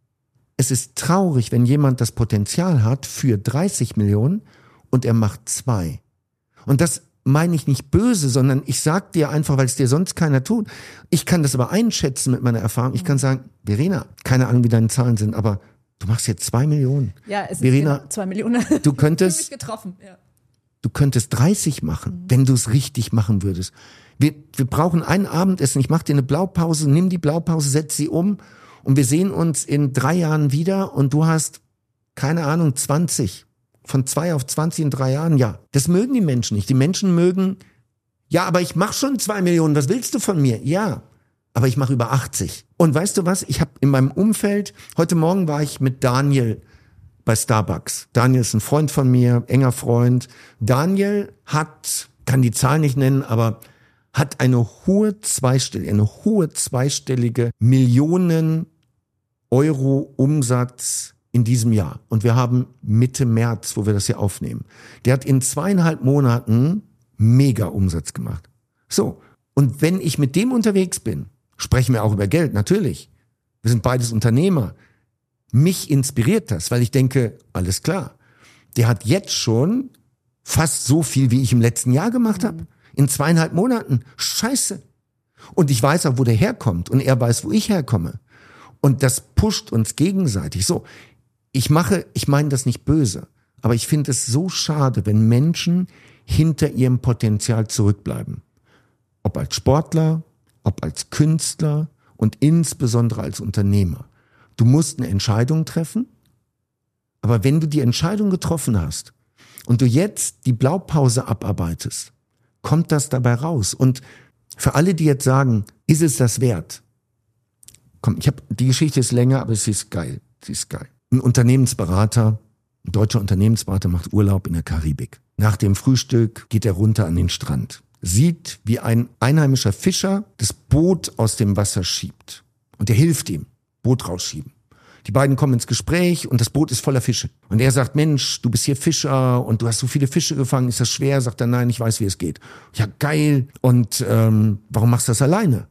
es ist traurig, wenn jemand das Potenzial hat für dreißig Millionen und er macht zwei. Und das meine ich nicht böse, sondern ich sag dir einfach, weil es dir sonst keiner tut. Ich kann das aber einschätzen mit meiner Erfahrung. Ich kann sagen, Verena, keine Ahnung, wie deine Zahlen sind, aber du machst jetzt zwei Millionen. Ja, es Verena, ist genau zwei Millionen. Du könntest, ich bin getroffen. Ja. du könntest dreißig machen, wenn du es richtig machen würdest. Wir, wir brauchen ein Abendessen. Ich mache dir eine Blaupause, nimm die Blaupause, setz sie um und wir sehen uns in drei Jahren wieder und du hast, keine Ahnung, zwanzig. Von zwei auf zwanzig in drei Jahren, ja. Das mögen die Menschen nicht. Die Menschen mögen, ja, aber ich mache schon zwei Millionen, was willst du von mir? Ja, aber ich mache über achtzig. Und weißt du was, ich habe in meinem Umfeld, heute Morgen war ich mit Daniel bei Starbucks. Daniel ist ein Freund von mir, enger Freund. Daniel hat, kann die Zahl nicht nennen, aber hat eine hohe zweistellige, eine hohe zweistellige Millionen Euro Umsatz in diesem Jahr. Und wir haben Mitte März, wo wir das hier aufnehmen. Der hat in zweieinhalb Monaten mega Umsatz gemacht. So. Und wenn ich mit dem unterwegs bin, sprechen wir auch über Geld, natürlich. Wir sind beides Unternehmer. Mich inspiriert das, weil ich denke, alles klar. Der hat jetzt schon fast so viel, wie ich im letzten Jahr gemacht habe. In zweieinhalb Monaten. Scheiße. Und ich weiß auch, wo der herkommt. Und er weiß, wo ich herkomme. Und das pusht uns gegenseitig. So. Ich mache, ich meine das nicht böse, aber ich finde es so schade, wenn Menschen hinter ihrem Potenzial zurückbleiben. Ob als Sportler, ob als Künstler und insbesondere als Unternehmer. Du musst eine Entscheidung treffen, aber wenn du die Entscheidung getroffen hast und du jetzt die Blaupause abarbeitest, kommt das dabei raus. Und für alle, die jetzt sagen, ist es das wert? Komm, ich habe, die Geschichte ist länger, aber sie ist geil. Sie ist geil. Ein Unternehmensberater, ein deutscher Unternehmensberater macht Urlaub in der Karibik. Nach dem Frühstück geht er runter an den Strand, sieht, wie ein einheimischer Fischer das Boot aus dem Wasser schiebt. Und er hilft ihm, Boot rausschieben. Die beiden kommen ins Gespräch und das Boot ist voller Fische. Und er sagt, Mensch, du bist hier Fischer und du hast so viele Fische gefangen, ist das schwer? Sagt er, nein, ich weiß, wie es geht. Ja, geil. Und ähm, warum machst du das alleine?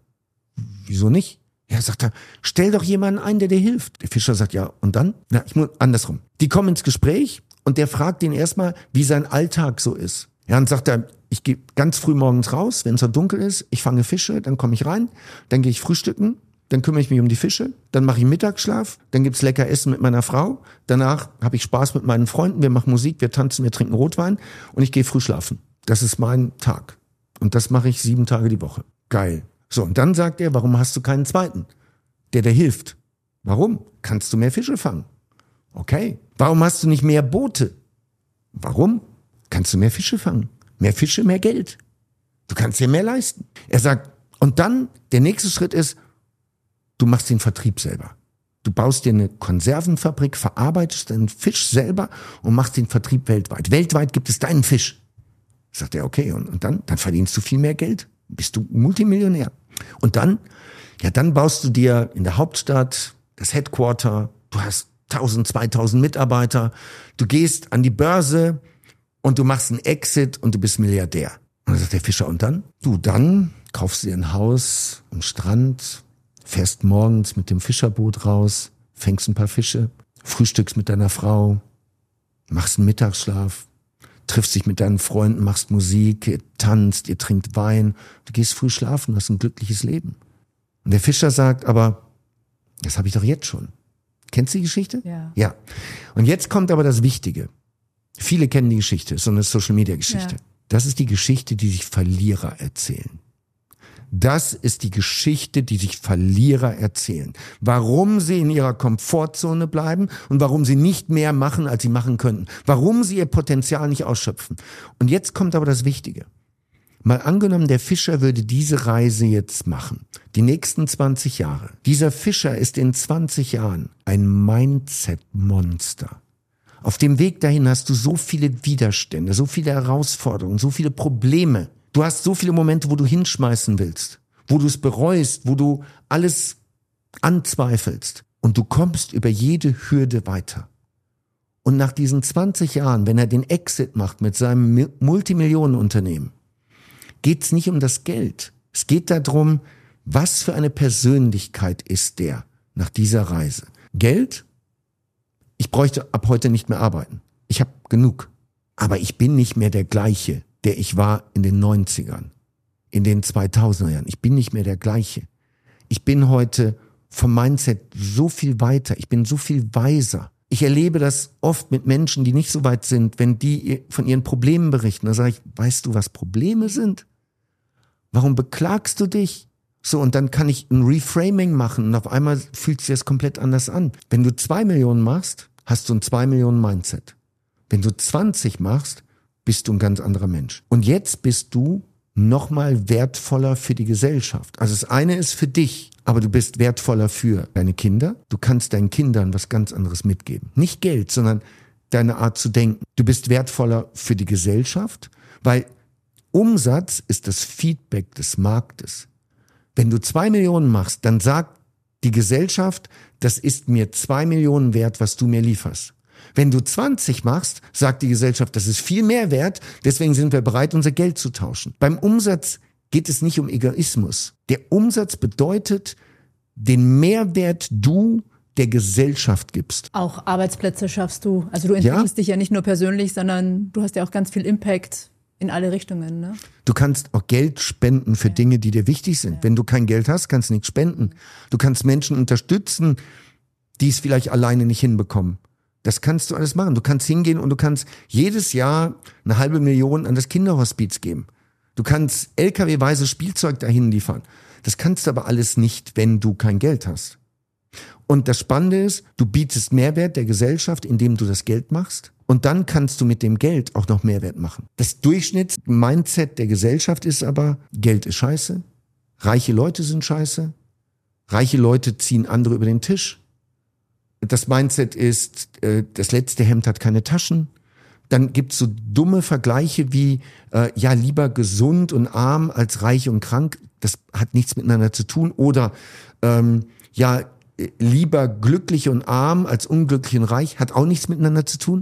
Wieso nicht? Ja, sagt er, stell doch jemanden ein, der dir hilft. Der Fischer sagt, ja, und dann? Na, ich muss andersrum. Die kommen ins Gespräch und der fragt ihn erstmal, wie sein Alltag so ist. Ja, und sagt er, ich gehe ganz früh morgens raus, wenn es noch dunkel ist, ich fange Fische, dann komme ich rein, dann gehe ich frühstücken, dann kümmere ich mich um die Fische, dann mache ich Mittagsschlaf, dann gibt's lecker Essen mit meiner Frau, danach habe ich Spaß mit meinen Freunden, wir machen Musik, wir tanzen, wir trinken Rotwein und ich gehe früh schlafen. Das ist mein Tag. Und das mache ich sieben Tage die Woche. Geil. So, und dann sagt er, warum hast du keinen zweiten, der dir hilft? Warum? Kannst du mehr Fische fangen? Okay. Warum hast du nicht mehr Boote? Warum? Kannst du mehr Fische fangen? Mehr Fische, mehr Geld. Du kannst dir mehr leisten. Er sagt, und dann, der nächste Schritt ist, du machst den Vertrieb selber. Du baust dir eine Konservenfabrik, verarbeitest deinen Fisch selber und machst den Vertrieb weltweit. Weltweit gibt es deinen Fisch. Sagt er, okay, und, und dann? Dann verdienst du viel mehr Geld. Bist du Multimillionär. Und dann, ja, dann baust du dir in der Hauptstadt das Headquarter, du hast tausend, zweitausend Mitarbeiter, du gehst an die Börse und du machst einen Exit und du bist Milliardär. Und dann sagt der Fischer, und dann? Du, dann kaufst du dir ein Haus am Strand, fährst morgens mit dem Fischerboot raus, fängst ein paar Fische, frühstückst mit deiner Frau, machst einen Mittagsschlaf, triffst dich mit deinen Freunden, machst Musik, ihr tanzt, ihr trinkt Wein, du gehst früh schlafen, hast ein glückliches Leben. Und der Fischer sagt, aber das habe ich doch jetzt schon. Kennst du die Geschichte? Ja. Ja. Und jetzt kommt aber das Wichtige. Viele kennen die Geschichte, so eine Social-Media-Geschichte. Ja. Das ist die Geschichte, die sich Verlierer erzählen. Das ist die Geschichte, die sich Verlierer erzählen. Warum sie in ihrer Komfortzone bleiben und warum sie nicht mehr machen, als sie machen könnten. Warum sie ihr Potenzial nicht ausschöpfen. Und jetzt kommt aber das Wichtige. Mal angenommen, der Fischer würde diese Reise jetzt machen. Die nächsten zwanzig Jahre. Dieser Fischer ist in zwanzig Jahren ein Mindset-Monster. Auf dem Weg dahin hast du so viele Widerstände, so viele Herausforderungen, so viele Probleme. Du hast so viele Momente, wo du hinschmeißen willst, wo du es bereust, wo du alles anzweifelst. Und du kommst über jede Hürde weiter. Und nach diesen zwanzig Jahren, wenn er den Exit macht mit seinem Multimillionenunternehmen, geht's nicht um das Geld. Es geht darum, was für eine Persönlichkeit ist der nach dieser Reise. Geld? Ich bräuchte ab heute nicht mehr arbeiten. Ich habe genug. Aber ich bin nicht mehr der gleiche, der ich war in den neunzigern, in den zweitausender Jahren. Ich bin nicht mehr der gleiche. Ich bin heute vom Mindset so viel weiter. Ich bin so viel weiser. Ich erlebe das oft mit Menschen, die nicht so weit sind, wenn die von ihren Problemen berichten. Da sage ich, weißt du, was Probleme sind? Warum beklagst du dich? So, und dann kann ich ein Reframing machen und auf einmal fühlt sich das komplett anders an. Wenn du zwei Millionen machst, hast du ein zwei Millionen Mindset. Wenn du zwanzig machst, bist du ein ganz anderer Mensch. Und jetzt bist du nochmal wertvoller für die Gesellschaft. Also das eine ist für dich, aber du bist wertvoller für deine Kinder. Du kannst deinen Kindern was ganz anderes mitgeben. Nicht Geld, sondern deine Art zu denken. Du bist wertvoller für die Gesellschaft, weil Umsatz ist das Feedback des Marktes. Wenn du zwei Millionen machst, dann sagt die Gesellschaft, das ist mir zwei Millionen wert, was du mir lieferst. Wenn du zwanzig machst, sagt die Gesellschaft, das ist viel mehr wert, deswegen sind wir bereit, unser Geld zu tauschen. Beim Umsatz geht es nicht um Egoismus. Der Umsatz bedeutet, den Mehrwert du der Gesellschaft gibst. Auch Arbeitsplätze schaffst du. Also du entwickelst ja. dich ja nicht nur persönlich, sondern du hast ja auch ganz viel Impact in alle Richtungen. Ne? Du kannst auch Geld spenden für ja. Dinge, die dir wichtig sind. Ja. Wenn du kein Geld hast, kannst du nichts spenden. Du kannst Menschen unterstützen, die es vielleicht alleine nicht hinbekommen. Das kannst du alles machen. Du kannst hingehen und du kannst jedes Jahr eine halbe Million an das Kinderhospiz geben. Du kannst L K W-weise Spielzeug dahin liefern. Das kannst du aber alles nicht, wenn du kein Geld hast. Und das Spannende ist, du bietest Mehrwert der Gesellschaft, indem du das Geld machst. Und dann kannst du mit dem Geld auch noch Mehrwert machen. Das Durchschnitts-Mindset der Gesellschaft ist aber, Geld ist scheiße, reiche Leute sind scheiße, reiche Leute ziehen andere über den Tisch. Das Mindset ist, äh, das letzte Hemd hat keine Taschen. Dann gibt's so dumme Vergleiche wie, äh, ja, lieber gesund und arm als reich und krank. Das hat nichts miteinander zu tun. Oder, ähm, ja, lieber glücklich und arm als unglücklich und reich, hat auch nichts miteinander zu tun.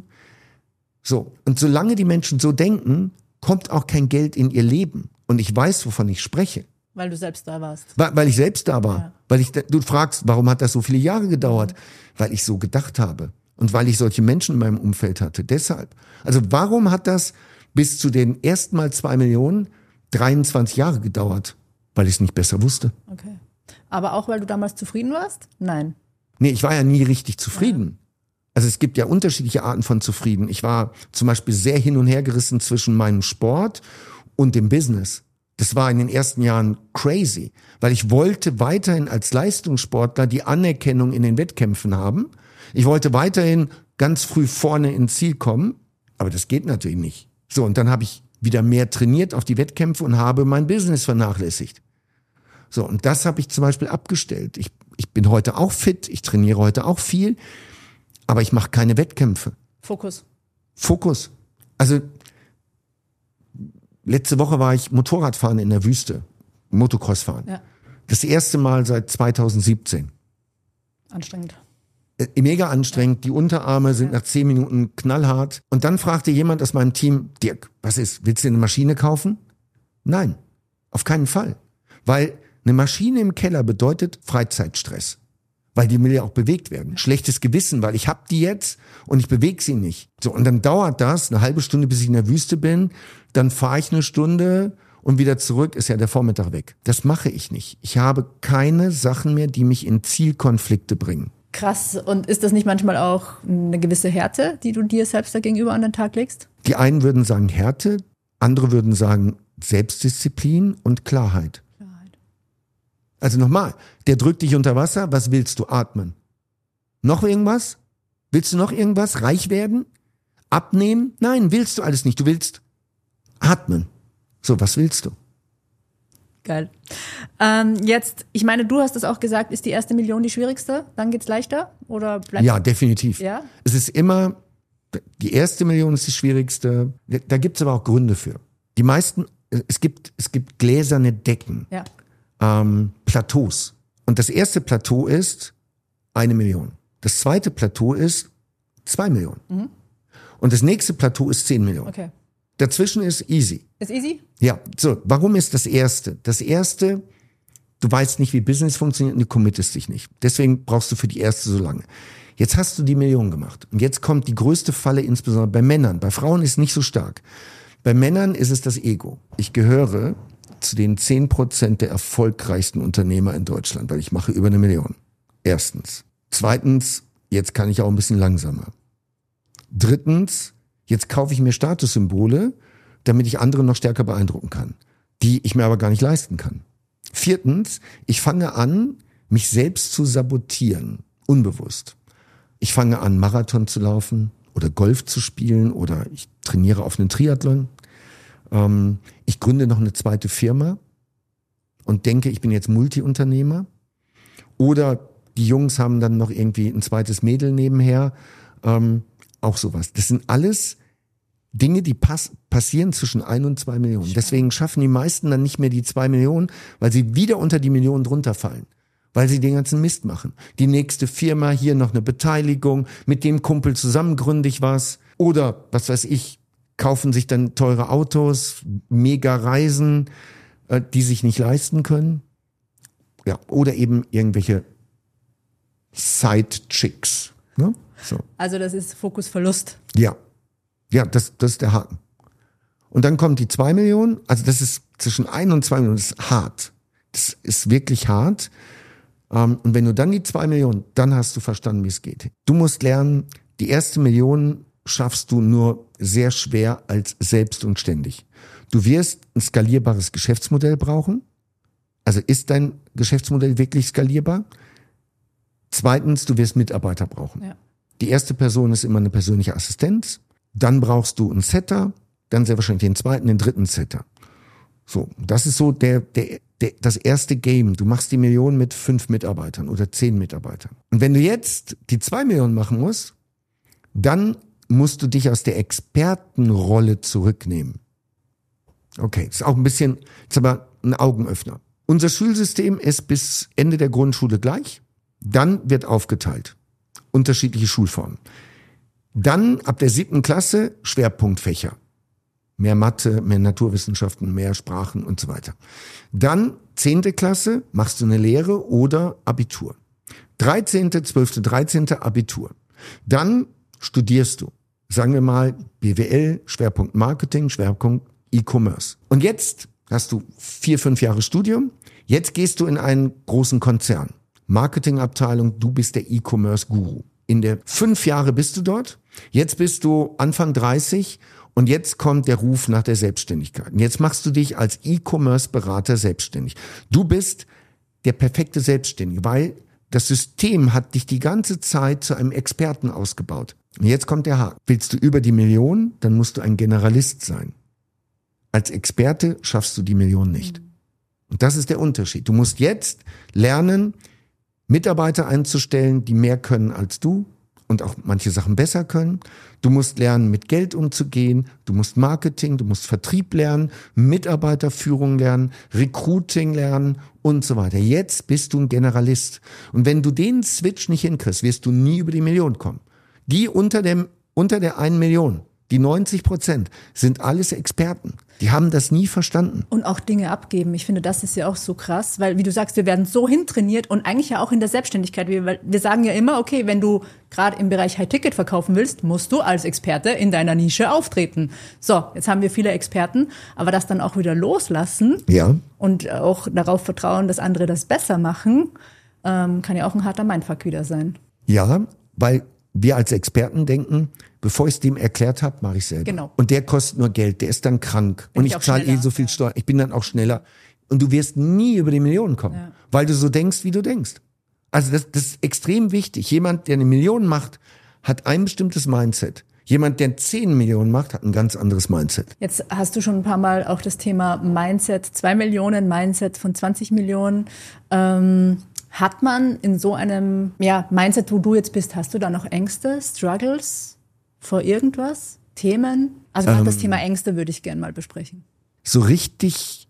So. Und solange die Menschen so denken, kommt auch kein Geld in ihr Leben. Und ich weiß, wovon ich spreche. Weil du selbst da warst. Weil, weil ich selbst da war. Ja. Weil ich, du fragst, warum hat das so viele Jahre gedauert? Mhm. Weil ich so gedacht habe. Und weil ich solche Menschen in meinem Umfeld hatte. Deshalb. Also warum hat das bis zu den ersten Mal zwei Millionen dreiundzwanzig Jahre gedauert? Weil ich es nicht besser wusste. Okay. Aber auch, weil du damals zufrieden warst? Nein. Nee, ich war ja nie richtig zufrieden. Ja. Also es gibt ja unterschiedliche Arten von zufrieden. Ich war zum Beispiel sehr hin und her gerissen zwischen meinem Sport und dem Business. Das war in den ersten Jahren crazy, weil ich wollte weiterhin als Leistungssportler die Anerkennung in den Wettkämpfen haben. Ich wollte weiterhin ganz früh vorne ins Ziel kommen, aber das geht natürlich nicht. So, und dann habe ich wieder mehr trainiert auf die Wettkämpfe und habe mein Business vernachlässigt. So, und das habe ich zum Beispiel abgestellt. Ich, ich bin heute auch fit, ich trainiere heute auch viel, aber ich mache keine Wettkämpfe. Fokus. Fokus. Also letzte Woche war ich Motorradfahren in der Wüste, Motocross fahren. Ja. Das erste Mal seit zweitausendsiebzehn. Anstrengend. Äh, mega anstrengend. Die Unterarme sind ja. nach zehn Minuten knallhart. Und dann fragte jemand aus meinem Team, Dirk, was ist, willst du eine Maschine kaufen? Nein, auf keinen Fall. Weil eine Maschine im Keller bedeutet Freizeitstress. Weil die will ja auch bewegt werden. Schlechtes Gewissen, weil ich hab die jetzt und ich bewege sie nicht. So, und dann dauert das eine halbe Stunde, bis ich in der Wüste bin. Dann fahre ich eine Stunde und wieder zurück, ist ja der Vormittag weg. Das mache ich nicht. Ich habe keine Sachen mehr, die mich in Zielkonflikte bringen. Krass. Und ist das nicht manchmal auch eine gewisse Härte, die du dir selbst da gegenüber an den Tag legst? Die einen würden sagen Härte, andere würden sagen Selbstdisziplin und Klarheit. Also nochmal, der drückt dich unter Wasser, was willst du? Atmen. Noch irgendwas? Willst du noch irgendwas? Reich werden? Abnehmen? Nein, willst du alles nicht. Du willst atmen. So, was willst du? Geil. Ähm, jetzt, ich meine, du hast es auch gesagt, ist die erste Million die schwierigste? Dann geht's leichter? Oder bleibt Ja, definitiv. Ja? Es ist immer, die erste Million ist die schwierigste. Da gibt's aber auch Gründe für. Die meisten, es gibt, es gibt gläserne Decken. Ja. Ähm, Plateaus. Und das erste Plateau ist eine Million. Das zweite Plateau ist zwei Millionen. Mhm. Und das nächste Plateau ist zehn Millionen. Okay. Dazwischen ist easy. Ist easy? Ja, so, warum ist das Erste? Das Erste, du weißt nicht, wie Business funktioniert und du committest dich nicht. Deswegen brauchst du für die Erste so lange. Jetzt hast du die Million gemacht. Und jetzt kommt die größte Falle, insbesondere bei Männern. Bei Frauen ist es nicht so stark. Bei Männern ist es das Ego. Ich gehöre zu den zehn Prozent der erfolgreichsten Unternehmer in Deutschland, weil ich mache über eine Million. Erstens. Zweitens, jetzt kann ich auch ein bisschen langsamer. Drittens, jetzt kaufe ich mir Statussymbole, damit ich andere noch stärker beeindrucken kann, die ich mir aber gar nicht leisten kann. Viertens, ich fange an, mich selbst zu sabotieren, unbewusst. Ich fange an, Marathon zu laufen oder Golf zu spielen oder ich trainiere auf einen Triathlon. Ähm, ich gründe noch eine zweite Firma und denke, ich bin jetzt Multiunternehmer. Oder die Jungs haben dann noch irgendwie ein zweites Mädel nebenher. Ähm, auch sowas. Das sind alles Dinge, die pass- passieren zwischen ein und zwei Millionen. Deswegen schaffen die meisten dann nicht mehr die zwei Millionen, weil sie wieder unter die Millionen drunter fallen. Weil sie den ganzen Mist machen. Die nächste Firma, hier noch eine Beteiligung, mit dem Kumpel zusammen gründe ich was. Oder, was weiß ich, kaufen sich dann teure Autos, mega Reisen, äh, die sich nicht leisten können. Ja, oder eben irgendwelche Side-Chicks. Ne? So. Also das ist Fokusverlust. Ja, ja, das, das ist der Haken. Und dann kommt die zwei Millionen, also das ist zwischen ein und zwei Millionen, das ist hart. Das ist wirklich hart. Um, und wenn du dann die zwei Millionen, dann hast du verstanden, wie es geht. Du musst lernen, die erste Million schaffst du nur sehr schwer als selbst und ständig. Du wirst ein skalierbares Geschäftsmodell brauchen. Also ist dein Geschäftsmodell wirklich skalierbar? Zweitens, du wirst Mitarbeiter brauchen. Ja. Die erste Person ist immer eine persönliche Assistenz. Dann brauchst du einen Setter, dann sehr wahrscheinlich den zweiten, den dritten Setter. So, das ist so der, der, der, das erste Game. Du machst die Million mit fünf Mitarbeitern oder zehn Mitarbeitern. Und wenn du jetzt die zwei Millionen machen musst, dann musst du dich aus der Expertenrolle zurücknehmen. Okay, ist auch ein bisschen, ist aber ein Augenöffner. Unser Schulsystem ist bis Ende der Grundschule gleich. Dann wird aufgeteilt. Unterschiedliche Schulformen. Dann ab der siebten Klasse Schwerpunktfächer. Mehr Mathe, mehr Naturwissenschaften, mehr Sprachen und so weiter. Dann zehnte Klasse machst du eine Lehre oder Abitur. dreizehnte, zwölfte, dreizehnte Abitur. Dann studierst du, sagen wir mal B W L, Schwerpunkt Marketing, Schwerpunkt E-Commerce. Und jetzt hast du vier, fünf Jahre Studium. Jetzt gehst du in einen großen Konzern. Marketingabteilung, du bist der E-Commerce-Guru. In der fünf Jahre bist du dort. Jetzt bist du Anfang dreißig und jetzt kommt der Ruf nach der Selbstständigkeit. Und jetzt machst du dich als E-Commerce-Berater selbstständig. Du bist der perfekte Selbstständige, weil das System hat dich die ganze Zeit zu einem Experten ausgebaut. Und jetzt kommt der Haken. Willst du über die Million, dann musst du ein Generalist sein. Als Experte schaffst du die Million nicht. Und das ist der Unterschied. Du musst jetzt lernen, Mitarbeiter einzustellen, die mehr können als du und auch manche Sachen besser können. Du musst lernen, mit Geld umzugehen. Du musst Marketing, du musst Vertrieb lernen, Mitarbeiterführung lernen, Recruiting lernen und so weiter. Jetzt bist du ein Generalist. Und wenn du den Switch nicht hinkriegst, wirst du nie über die Million kommen. Die unter dem, unter der einen Million, die neunzig Prozent, sind alles Experten. Die haben das nie verstanden. Und auch Dinge abgeben. Ich finde, das ist ja auch so krass, weil, wie du sagst, wir werden so hintrainiert und eigentlich ja auch in der Selbstständigkeit. Wir, wir sagen ja immer, okay, wenn du gerade im Bereich High-Ticket verkaufen willst, musst du als Experte in deiner Nische auftreten. So, jetzt haben wir viele Experten, aber das dann auch wieder loslassen ja. und auch darauf vertrauen, dass andere das besser machen, ähm, kann ja auch ein harter Mindfuck wieder sein. Ja, weil wir als Experten denken, bevor ich es dem erklärt habe, mache ich selber. Genau. Und der kostet nur Geld, der ist dann krank. Bin und ich, ich zahle eh so viel ja. Steuern. Ich bin dann auch schneller. Und du wirst nie über die Millionen kommen, ja. weil du so denkst, wie du denkst. Also das, das ist extrem wichtig. Jemand, der eine Million macht, hat ein bestimmtes Mindset. Jemand, der zehn Millionen macht, hat ein ganz anderes Mindset. Jetzt hast du schon ein paar Mal auch das Thema Mindset, zwei Millionen, Mindset von zwanzig Millionen. Ähm, hat man in so einem ja, Mindset, wo du jetzt bist, hast du da noch Ängste, Struggles vor irgendwas, Themen? Also gerade ähm, das Thema Ängste würde ich gerne mal besprechen. So richtig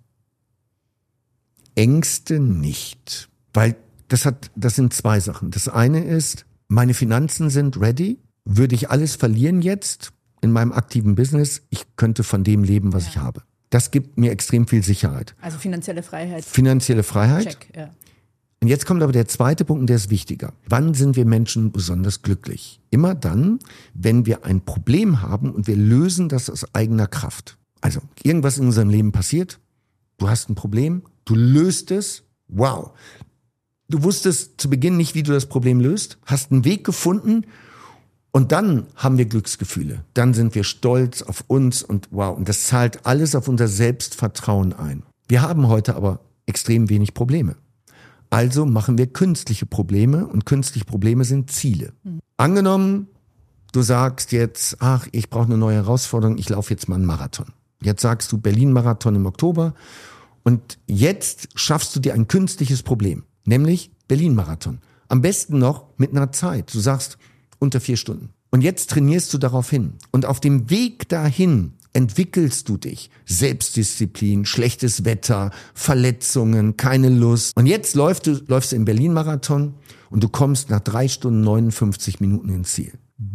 Ängste nicht, weil das hat, das sind zwei Sachen. Das eine ist, meine Finanzen sind ready. würde ich alles verlieren jetzt in meinem aktiven Business, ich könnte von dem leben, was ja. ich habe. Das gibt mir extrem viel Sicherheit. Also finanzielle Freiheit. Finanzielle Freiheit. Check, ja. Und jetzt kommt aber der zweite Punkt, und der ist wichtiger. Wann sind wir Menschen besonders glücklich? Immer dann, wenn wir ein Problem haben und wir lösen das aus eigener Kraft. Also irgendwas in unserem Leben passiert, du hast ein Problem, du löst es, wow. Du wusstest zu Beginn nicht, wie du das Problem löst, hast einen Weg gefunden und dann haben wir Glücksgefühle. Dann sind wir stolz auf uns und wow. Und das zahlt alles auf unser Selbstvertrauen ein. Wir haben heute aber extrem wenig Probleme. Also machen wir künstliche Probleme und künstliche Probleme sind Ziele. Mhm. Angenommen, du sagst jetzt, ach, ich brauche eine neue Herausforderung, ich laufe jetzt mal einen Marathon. Jetzt sagst du Berlin-Marathon im Oktober und jetzt schaffst du dir ein künstliches Problem, nämlich Berlin-Marathon. Am besten noch mit einer Zeit. Du sagst unter vier Stunden. Und jetzt trainierst du darauf hin. Und auf dem Weg dahin entwickelst du dich. Selbstdisziplin, schlechtes Wetter, Verletzungen, keine Lust. Und jetzt läufst du, läufst du im Berlin-Marathon und du kommst nach drei Stunden neunundfünfzig Minuten ins Ziel.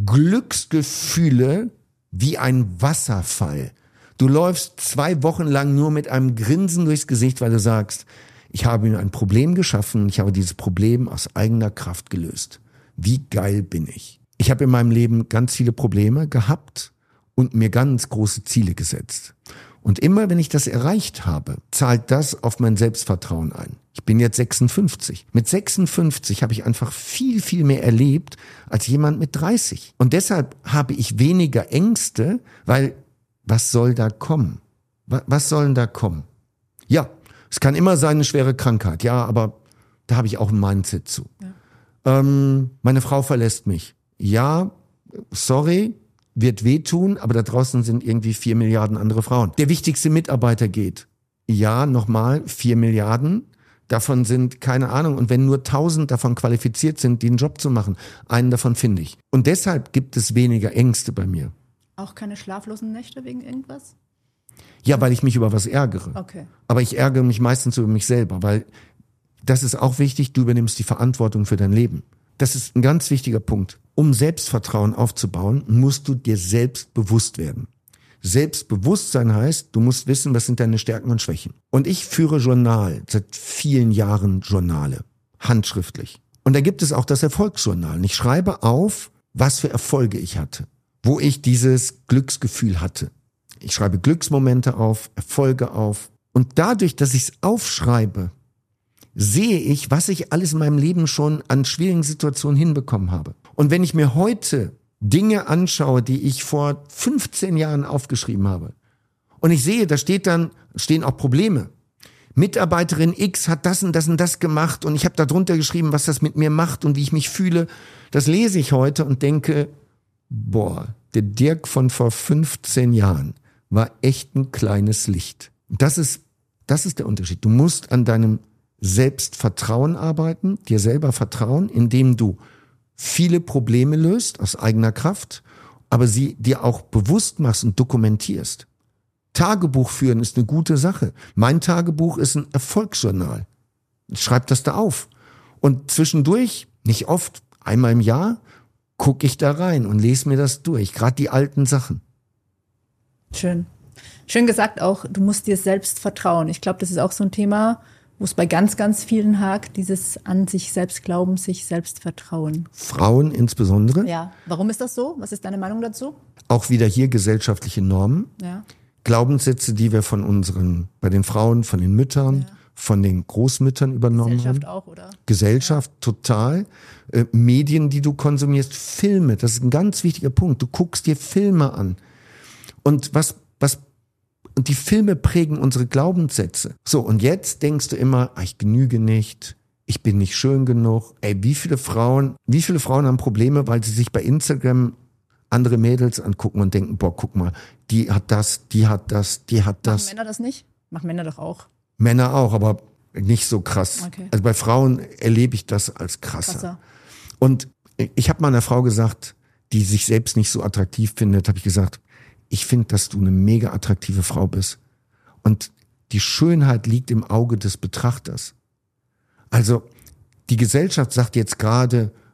Glücksgefühle wie ein Wasserfall. Du läufst zwei Wochen lang nur mit einem Grinsen durchs Gesicht, weil du sagst, ich habe mir ein Problem geschaffen, ich habe dieses Problem aus eigener Kraft gelöst. Wie geil bin ich? Ich habe in meinem Leben ganz viele Probleme gehabt und mir ganz große Ziele gesetzt. Und immer, wenn ich das erreicht habe, zahlt das auf mein Selbstvertrauen ein. Ich bin jetzt sechsundfünfzig. Mit sechsundfünfzig habe ich einfach viel, viel mehr erlebt als jemand mit dreißig. Und deshalb habe ich weniger Ängste, weil was soll da kommen? Was soll denn da kommen? Ja, es kann immer sein, eine schwere Krankheit. Ja, aber da habe ich auch ein Mindset zu. Ja. Ähm, meine Frau verlässt mich. Ja, sorry, wird wehtun, aber da draußen sind irgendwie vier Milliarden andere Frauen. Der wichtigste Mitarbeiter geht. Ja, nochmal, vier Milliarden. Davon sind, keine Ahnung, und wenn nur tausend davon qualifiziert sind, den Job zu machen, einen davon finde ich. Und deshalb gibt es weniger Ängste bei mir. Auch keine schlaflosen Nächte wegen irgendwas? Ja, weil ich mich über was ärgere. Okay. Aber ich ärgere mich meistens über mich selber, weil das ist auch wichtig, du übernimmst die Verantwortung für dein Leben. Das ist ein ganz wichtiger Punkt. Um Selbstvertrauen aufzubauen, musst du dir selbst bewusst werden. Selbstbewusstsein heißt, du musst wissen, was sind deine Stärken und Schwächen. Und ich führe Journal, seit vielen Jahren Journale, handschriftlich. Und da gibt es auch das Erfolgsjournal. Und ich schreibe auf, was für Erfolge ich hatte, wo ich dieses Glücksgefühl hatte. Ich schreibe Glücksmomente auf, Erfolge auf. Und dadurch, dass ich es aufschreibe, sehe ich, was ich alles in meinem Leben schon an schwierigen Situationen hinbekommen habe. Und wenn ich mir heute Dinge anschaue, die ich vor fünfzehn Jahren aufgeschrieben habe, und ich sehe, da steht dann, stehen auch Probleme. Mitarbeiterin X hat das und das und das gemacht und ich habe da drunter geschrieben, was das mit mir macht und wie ich mich fühle. Das lese ich heute und denke, boah, der Dirk von vor fünfzehn Jahren war echt ein kleines Licht. Das ist, das ist der Unterschied. Du musst an deinem Selbstvertrauen arbeiten, dir selber vertrauen, indem du viele Probleme löst aus eigener Kraft, aber sie dir auch bewusst machst und dokumentierst. Tagebuch führen ist eine gute Sache. Mein Tagebuch ist ein Erfolgsjournal. Ich schreibe das da auf. Und zwischendurch, nicht oft, einmal im Jahr, gucke ich da rein und lese mir das durch, gerade die alten Sachen. Schön. Schön gesagt auch, du musst dir selbst vertrauen. Ich glaube, das ist auch so ein Thema, wo es bei ganz, ganz vielen hakt, dieses an sich selbst glauben, sich selbst vertrauen. Frauen insbesondere. Ja. Warum ist das so? Was ist deine Meinung dazu? Auch wieder hier gesellschaftliche Normen. Ja. Glaubenssätze, die wir von unseren, bei den Frauen, von den Müttern, ja. von den Großmüttern übernommen Gesellschaft haben. auch, oder? Gesellschaft, ja. total. Äh, Medien, die du konsumierst, Filme, das ist ein ganz wichtiger Punkt. Du guckst dir Filme an. Und was, was, und die Filme prägen unsere Glaubenssätze. So, und jetzt denkst du immer, ah, ich genüge nicht, ich bin nicht schön genug. Ey, wie viele Frauen, wie viele Frauen haben Probleme, weil sie sich bei Instagram andere Mädels angucken und denken, boah, guck mal, die hat das, die hat das, die hat das. Machen Männer das nicht? Machen Männer doch auch. Männer auch, aber nicht so krass. Okay. Also bei Frauen erlebe ich das als krasser. krasser. Und ich habe mal einer Frau gesagt, die sich selbst nicht so attraktiv findet, habe ich gesagt, ich finde, dass du eine mega attraktive Frau bist. Und die Schönheit liegt im Auge des Betrachters. Also die Gesellschaft sagt jetzt gerade,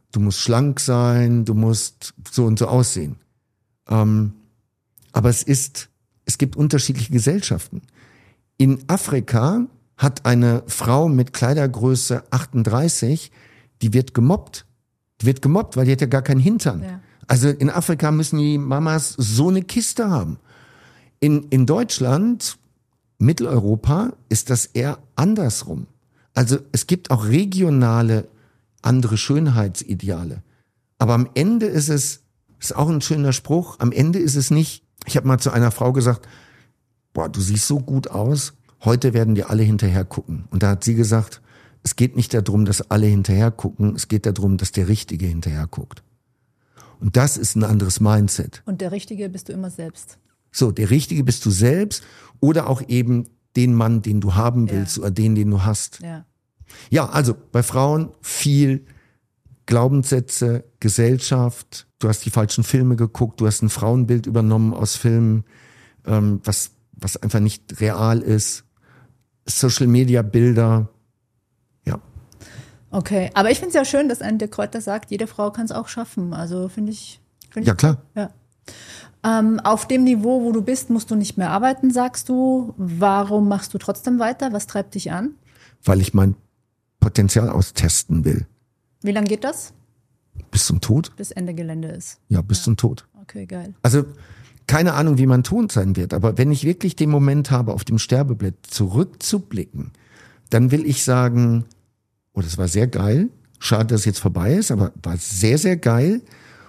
du musst schlank sein, du musst so und so aussehen. Ähm, aber es ist, es gibt unterschiedliche Gesellschaften. In Afrika hat eine Frau mit Kleidergröße achtunddreißig, die wird gemobbt. Die wird gemobbt, weil die hat ja gar keinen Hintern. Ja. Also in Afrika müssen die Mamas so eine Kiste haben. In, in Deutschland, Mitteleuropa, ist das eher andersrum. Also es gibt auch regionale andere Schönheitsideale. Aber am Ende ist es, ist auch ein schöner Spruch, am Ende ist es nicht, ich habe mal zu einer Frau gesagt, boah, du siehst so gut aus, heute werden dir alle hinterher gucken. Und da hat sie gesagt, es geht nicht darum, dass alle hinterher gucken, es geht darum, dass der Richtige hinterher guckt. Und das ist ein anderes Mindset. Und der Richtige bist du immer selbst. So, der Richtige bist du selbst oder auch eben den Mann, den du haben willst, ja, oder den, den du hast. Ja. Ja, also bei Frauen viel Glaubenssätze, Gesellschaft. Du hast die falschen Filme geguckt, du hast ein Frauenbild übernommen aus Filmen, ähm, was was einfach nicht real ist. Social Media Bilder, ja. Okay, aber ich finde es ja schön, dass ein Dirk Kräuter sagt, jede Frau kann es auch schaffen. Also finde ich. Find ja ich, klar. Ja. Ähm, auf dem Niveau, wo du bist, musst du nicht mehr arbeiten, sagst du. Warum machst du trotzdem weiter? Was treibt dich an? Weil ich mein Potenzial austesten will. Wie lange geht das? Bis zum Tod. Bis Ende Gelände ist. Ja, bis ja. zum Tod. Okay, geil. Also keine Ahnung, wie man tot sein wird, aber wenn ich wirklich den Moment habe, auf dem Sterbeblatt zurückzublicken, dann will ich sagen, oh, das war sehr geil. Schade, dass es jetzt vorbei ist, aber war sehr, sehr geil.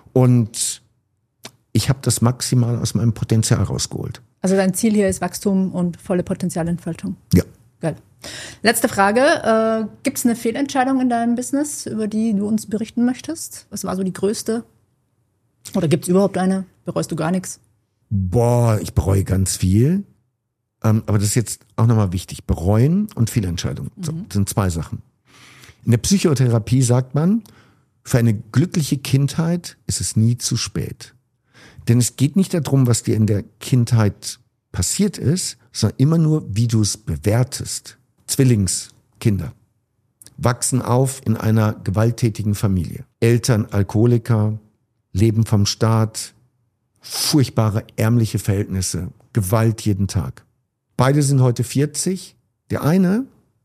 Und ich habe das maximal aus meinem Potenzial rausgeholt. Also dein Ziel hier ist Wachstum und volle Potenzialentfaltung. Ja. Geil. Letzte Frage. Äh, gibt es eine Fehlentscheidung in deinem Business, über die du uns berichten möchtest? Was war so die größte? Oder gibt es überhaupt eine? Bereust du gar nichts? Boah, ich bereue ganz viel. Ähm, aber das ist jetzt auch nochmal wichtig. Bereuen und Fehlentscheidung. So, das sind zwei Sachen. In der Psychotherapie sagt man, für eine glückliche Kindheit ist es nie zu spät. Denn es geht nicht darum, was dir in der Kindheit passiert ist, sondern immer nur, wie du es bewertest. Zwillingskinder wachsen auf in einer gewalttätigen Familie. Eltern Alkoholiker, leben vom Staat, furchtbare ärmliche Verhältnisse, Gewalt jeden Tag. Beide sind heute vierzig. Der eine,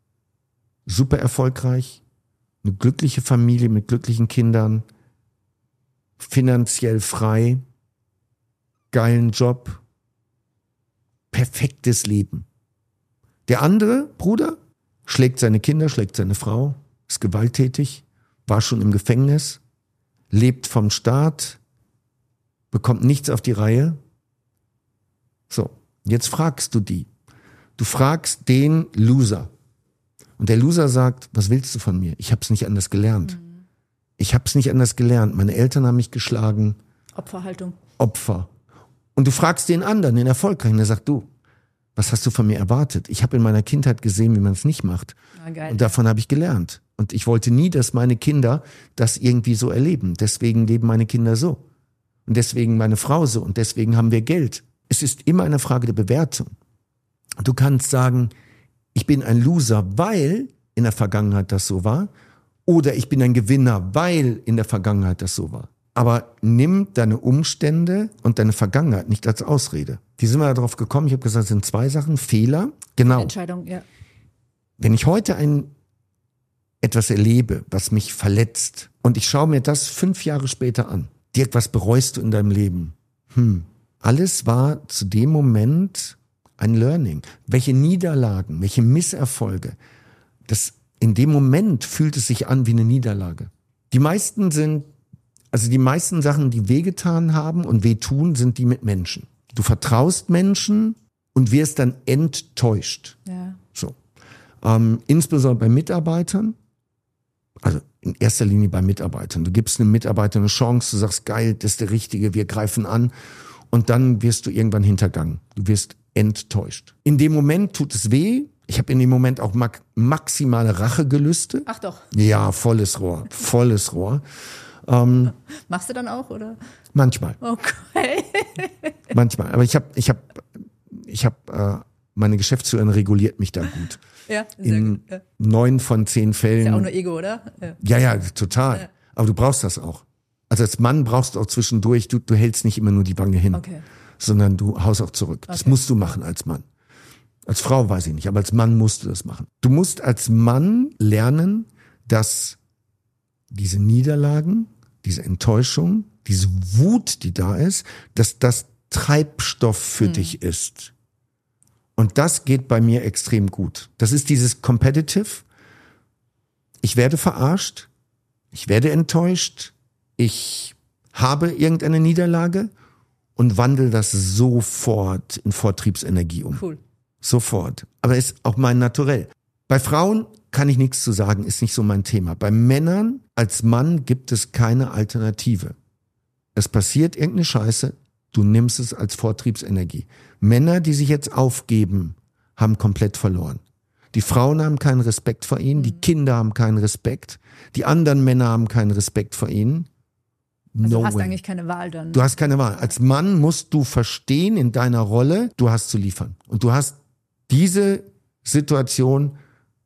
super erfolgreich, eine glückliche Familie mit glücklichen Kindern, finanziell frei, geilen Job, perfektes Leben. Der andere Bruder schlägt seine Kinder, schlägt seine Frau, ist gewalttätig, war schon im Gefängnis, lebt vom Staat, bekommt nichts auf die Reihe. So, jetzt fragst du die. Du fragst den Loser. Und der Loser sagt, was willst du von mir? Ich habe es nicht anders gelernt. Mhm. Ich habe es nicht anders gelernt. Meine Eltern haben mich geschlagen. Opferhaltung. Opfer. Und du fragst den anderen, den Erfolgreichen, der sagt, du, was hast du von mir erwartet? Ich habe in meiner Kindheit gesehen, wie man es nicht macht. Ah, geil. Und davon habe ich gelernt. Und ich wollte nie, dass meine Kinder das irgendwie so erleben. Deswegen leben meine Kinder so. Und deswegen meine Frau so. Und deswegen haben wir Geld. Es ist immer eine Frage der Bewertung. Du kannst sagen, ich bin ein Loser, weil in der Vergangenheit das so war. Oder ich bin ein Gewinner, weil in der Vergangenheit das so war. Aber nimm deine Umstände und deine Vergangenheit nicht als Ausrede. Die sind wir darauf gekommen, ich habe gesagt, es sind zwei Sachen. Fehler, genau. Entscheidung, ja. Wenn ich heute ein etwas erlebe, was mich verletzt, und ich schaue mir das fünf Jahre später an. Dirk, was bereust du in deinem Leben? Hm, alles war zu dem Moment ein Learning. Welche Niederlagen, welche Misserfolge. Das, in dem Moment fühlt es sich an wie eine Niederlage. Die meisten sind, also die meisten Sachen, die wehgetan haben und wehtun, sind die mit Menschen. Du vertraust Menschen und wirst dann enttäuscht. Ja. So. Ähm, insbesondere bei Mitarbeitern. Also in erster Linie bei Mitarbeitern. Du gibst einem Mitarbeiter eine Chance, du sagst, geil, das ist der Richtige, wir greifen an. Und dann wirst du irgendwann hintergangen. Du wirst enttäuscht. In dem Moment tut es weh. Ich habe in dem Moment auch mak- maximale Rachegelüste. Ach doch. Ja, volles Rohr, volles Rohr. Ähm, Machst du dann auch, oder? Manchmal. Okay. Manchmal. Aber ich habe, ich habe, ich habe, äh, meine Geschäftsführerin reguliert mich da gut. Ja, sehr in gut. Ja. neun von zehn Fällen. Ist ja auch nur Ego, oder? Ja, ja, ja total. Ja. Aber du brauchst das auch. Also als Mann brauchst du auch zwischendurch, du, du hältst nicht immer nur die Wange hin, okay. sondern du haust auch zurück. Okay. Das musst du machen als Mann. Als Frau weiß ich nicht, aber als Mann musst du das machen. Du musst als Mann lernen, dass diese Niederlagen, diese Enttäuschung, diese Wut, die da ist, dass das Treibstoff für hm. dich ist. Und das geht bei mir extrem gut. Das ist dieses Competitive. Ich werde verarscht, ich werde enttäuscht, ich habe irgendeine Niederlage und wandle das sofort in Vortriebsenergie um. Cool. Sofort. Aber ist auch mein Naturell. Bei Frauen kann ich nichts zu sagen, ist nicht so mein Thema. Bei Männern als Mann gibt es keine Alternative. Es passiert irgendeine Scheiße, du nimmst es als Vortriebsenergie. Männer, die sich jetzt aufgeben, haben komplett verloren. Die Frauen haben keinen Respekt vor ihnen, die Kinder haben keinen Respekt, die anderen Männer haben keinen Respekt vor ihnen. No also du hast way. Eigentlich keine Wahl dann. Du hast keine Wahl. Als Mann musst du verstehen in deiner Rolle, du hast zu liefern. Und du hast diese Situation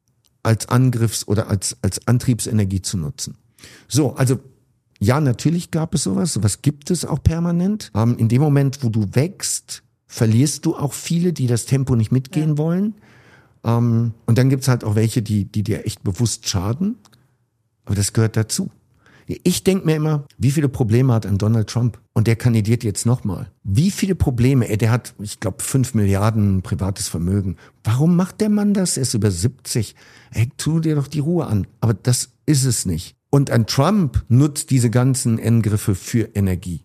als Angriffs- oder als, als Antriebsenergie zu nutzen. So, also ja, natürlich gab es sowas, sowas gibt es auch permanent. Ähm, in dem Moment, wo du wächst, verlierst du auch viele, die das Tempo nicht mitgehen ja. wollen. Ähm, und dann gibt's halt auch welche, die, die dir echt bewusst schaden. Aber das gehört dazu. Ich denke mir immer, wie viele Probleme hat ein Donald Trump? Und der kandidiert jetzt nochmal. Wie viele Probleme? Der hat, ich glaube, fünf Milliarden privates Vermögen. Warum macht der Mann das? Er ist über siebzig. Ey, tu dir doch die Ruhe an. Aber das ist es nicht. Und ein Trump nutzt diese ganzen Angriffe für Energie.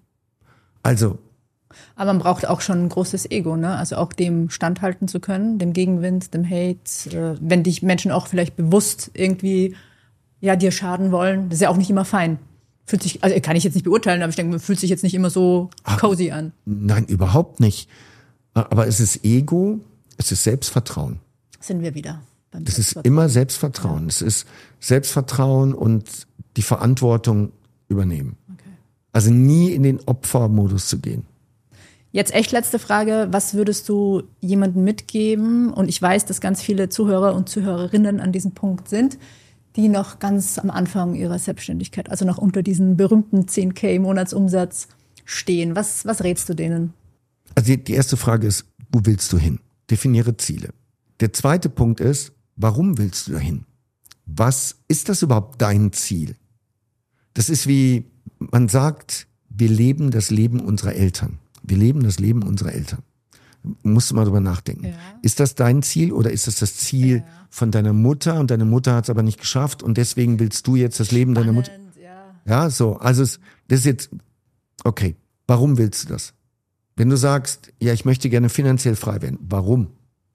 Also. Aber man braucht auch schon ein großes Ego, ne? Also auch dem standhalten zu können, dem Gegenwind, dem Hate. Wenn dich Menschen auch vielleicht bewusst irgendwie ja, dir schaden wollen, das ist ja auch nicht immer fein. Fühlt sich, also kann ich jetzt nicht beurteilen, aber ich denke, man fühlt sich jetzt nicht immer so cozy an. Nein, überhaupt nicht. Aber es ist Ego, es ist Selbstvertrauen. Sind wir wieder. Beim das ist immer Selbstvertrauen. Ja. Es ist Selbstvertrauen und die Verantwortung übernehmen. Okay. Also nie in den Opfermodus zu gehen. Jetzt echt letzte Frage, was würdest du jemandem mitgeben? Und ich weiß, dass ganz viele Zuhörer und Zuhörerinnen an diesem Punkt sind, die noch ganz am Anfang ihrer Selbstständigkeit, also noch unter diesen berühmten zehn K Monatsumsatz stehen. Was, was rätst du denen? Also die, die erste Frage ist, wo willst du hin? Definiere Ziele. Der zweite Punkt ist, warum willst du dahin? Was ist das überhaupt dein Ziel? Das ist wie, man sagt, wir leben das Leben unserer Eltern. Wir leben das Leben unserer Eltern. Musst du mal drüber nachdenken. Ja. Ist das dein Ziel oder ist das das Ziel ja. von deiner Mutter und deine Mutter hat es aber nicht geschafft und deswegen willst du jetzt das Leben Spannend, deiner Mutter? Ja, ja so. Also es, das ist jetzt, okay, warum willst du das? Wenn du sagst, ja, ich möchte gerne finanziell frei werden, warum?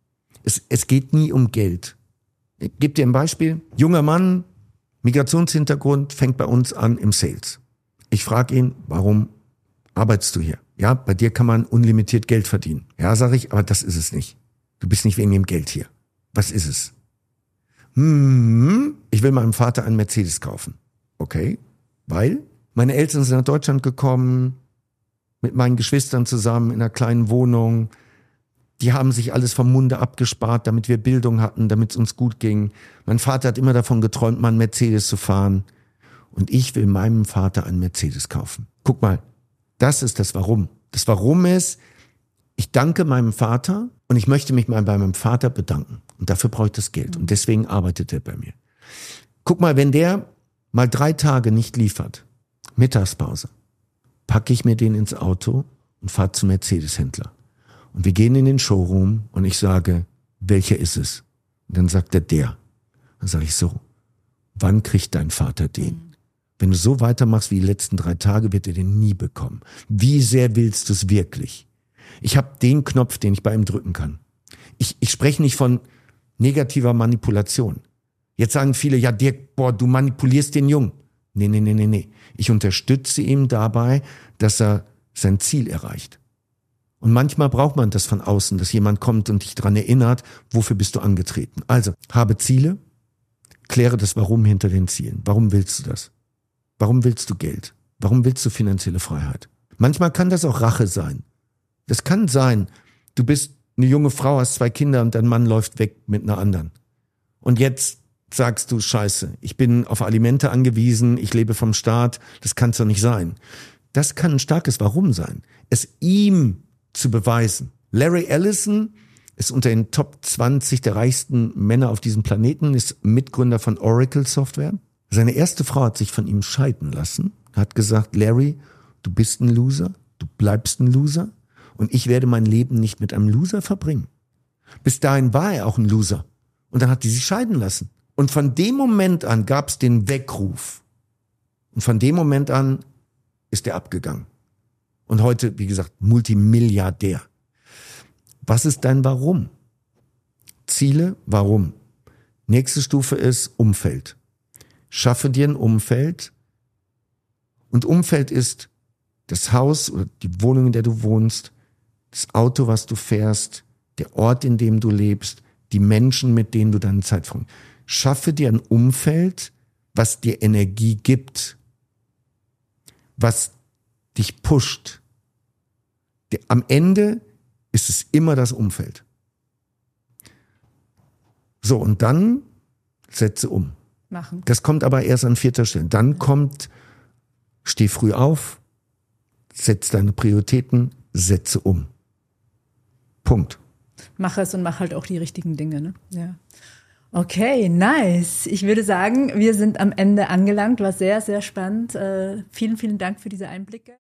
Es, es geht nie um Geld. Ich gebe dir ein Beispiel. Junger Mann, Migrationshintergrund, fängt bei uns an im Sales. Ich frage ihn, warum arbeitest du hier? Ja, bei dir kann man unlimitiert Geld verdienen. Ja, sage ich, aber das ist es nicht. Du bist nicht wegen dem Geld hier. Was ist es? Hm, ich will meinem Vater einen Mercedes kaufen. Okay, weil meine Eltern sind nach Deutschland gekommen, mit meinen Geschwistern zusammen in einer kleinen Wohnung. Die haben sich alles vom Munde abgespart, damit wir Bildung hatten, damit es uns gut ging. Mein Vater hat immer davon geträumt, mal einen Mercedes zu fahren. Und ich will meinem Vater einen Mercedes kaufen. Guck mal, das ist das Warum. Das Warum ist, ich danke meinem Vater und ich möchte mich mal bei meinem Vater bedanken. Und dafür brauche ich das Geld. Und deswegen arbeitet er bei mir. Guck mal, wenn der mal drei Tage nicht liefert, Mittagspause, packe ich mir den ins Auto und fahre zum Mercedes-Händler. Und wir gehen in den Showroom und ich sage, welcher ist es? Und dann sagt er, der. Dann sage ich so, wann kriegt dein Vater den? Mhm. Wenn du so weitermachst wie die letzten drei Tage, wird er den nie bekommen. Wie sehr willst du es wirklich? Ich habe den Knopf, den ich bei ihm drücken kann. Ich, ich spreche nicht von negativer Manipulation. Jetzt sagen viele, ja Dirk, boah, du manipulierst den Jungen. Nee, nee, nee, nee, nee. Ich unterstütze ihn dabei, dass er sein Ziel erreicht. Und manchmal braucht man das von außen, dass jemand kommt und dich daran erinnert, wofür bist du angetreten. Also, habe Ziele, kläre das Warum hinter den Zielen. Warum willst du das? Warum willst du Geld? Warum willst du finanzielle Freiheit? Manchmal kann das auch Rache sein. Das kann sein, du bist eine junge Frau, hast zwei Kinder und dein Mann läuft weg mit einer anderen. Und jetzt sagst du, scheiße, ich bin auf Alimente angewiesen, ich lebe vom Staat, das kann's doch nicht sein. Das kann ein starkes Warum sein, es ihm zu beweisen. Larry Ellison ist unter den Top zwanzig der reichsten Männer auf diesem Planeten, ist Mitgründer von Oracle Software. Seine erste Frau hat sich von ihm scheiden lassen, hat gesagt, Larry, du bist ein Loser, du bleibst ein Loser und ich werde mein Leben nicht mit einem Loser verbringen. Bis dahin war er auch ein Loser und dann hat die sich scheiden lassen. Und von dem Moment an gab es den Weckruf und von dem Moment an ist er abgegangen. Und heute, wie gesagt, Multimilliardär. Was ist dein Warum? Ziele, warum? Nächste Stufe ist Umfeld. Schaffe dir ein Umfeld. Und Umfeld ist das Haus oder die Wohnung, in der du wohnst, das Auto, was du fährst, der Ort, in dem du lebst, die Menschen, mit denen du deine Zeit verbringst. Schaffe dir ein Umfeld, was dir Energie gibt, was dich pusht. Am Ende ist es immer das Umfeld. So, und dann setze um. Machen. Das kommt aber erst an vierter Stelle. Dann kommt, steh früh auf, setz deine Prioritäten, setze um. Punkt. Mach es und mach halt auch die richtigen Dinge, ne? Ja. Okay, nice. Ich würde sagen, wir sind am Ende angelangt. War sehr, sehr spannend. Äh, vielen, vielen Dank für diese Einblicke.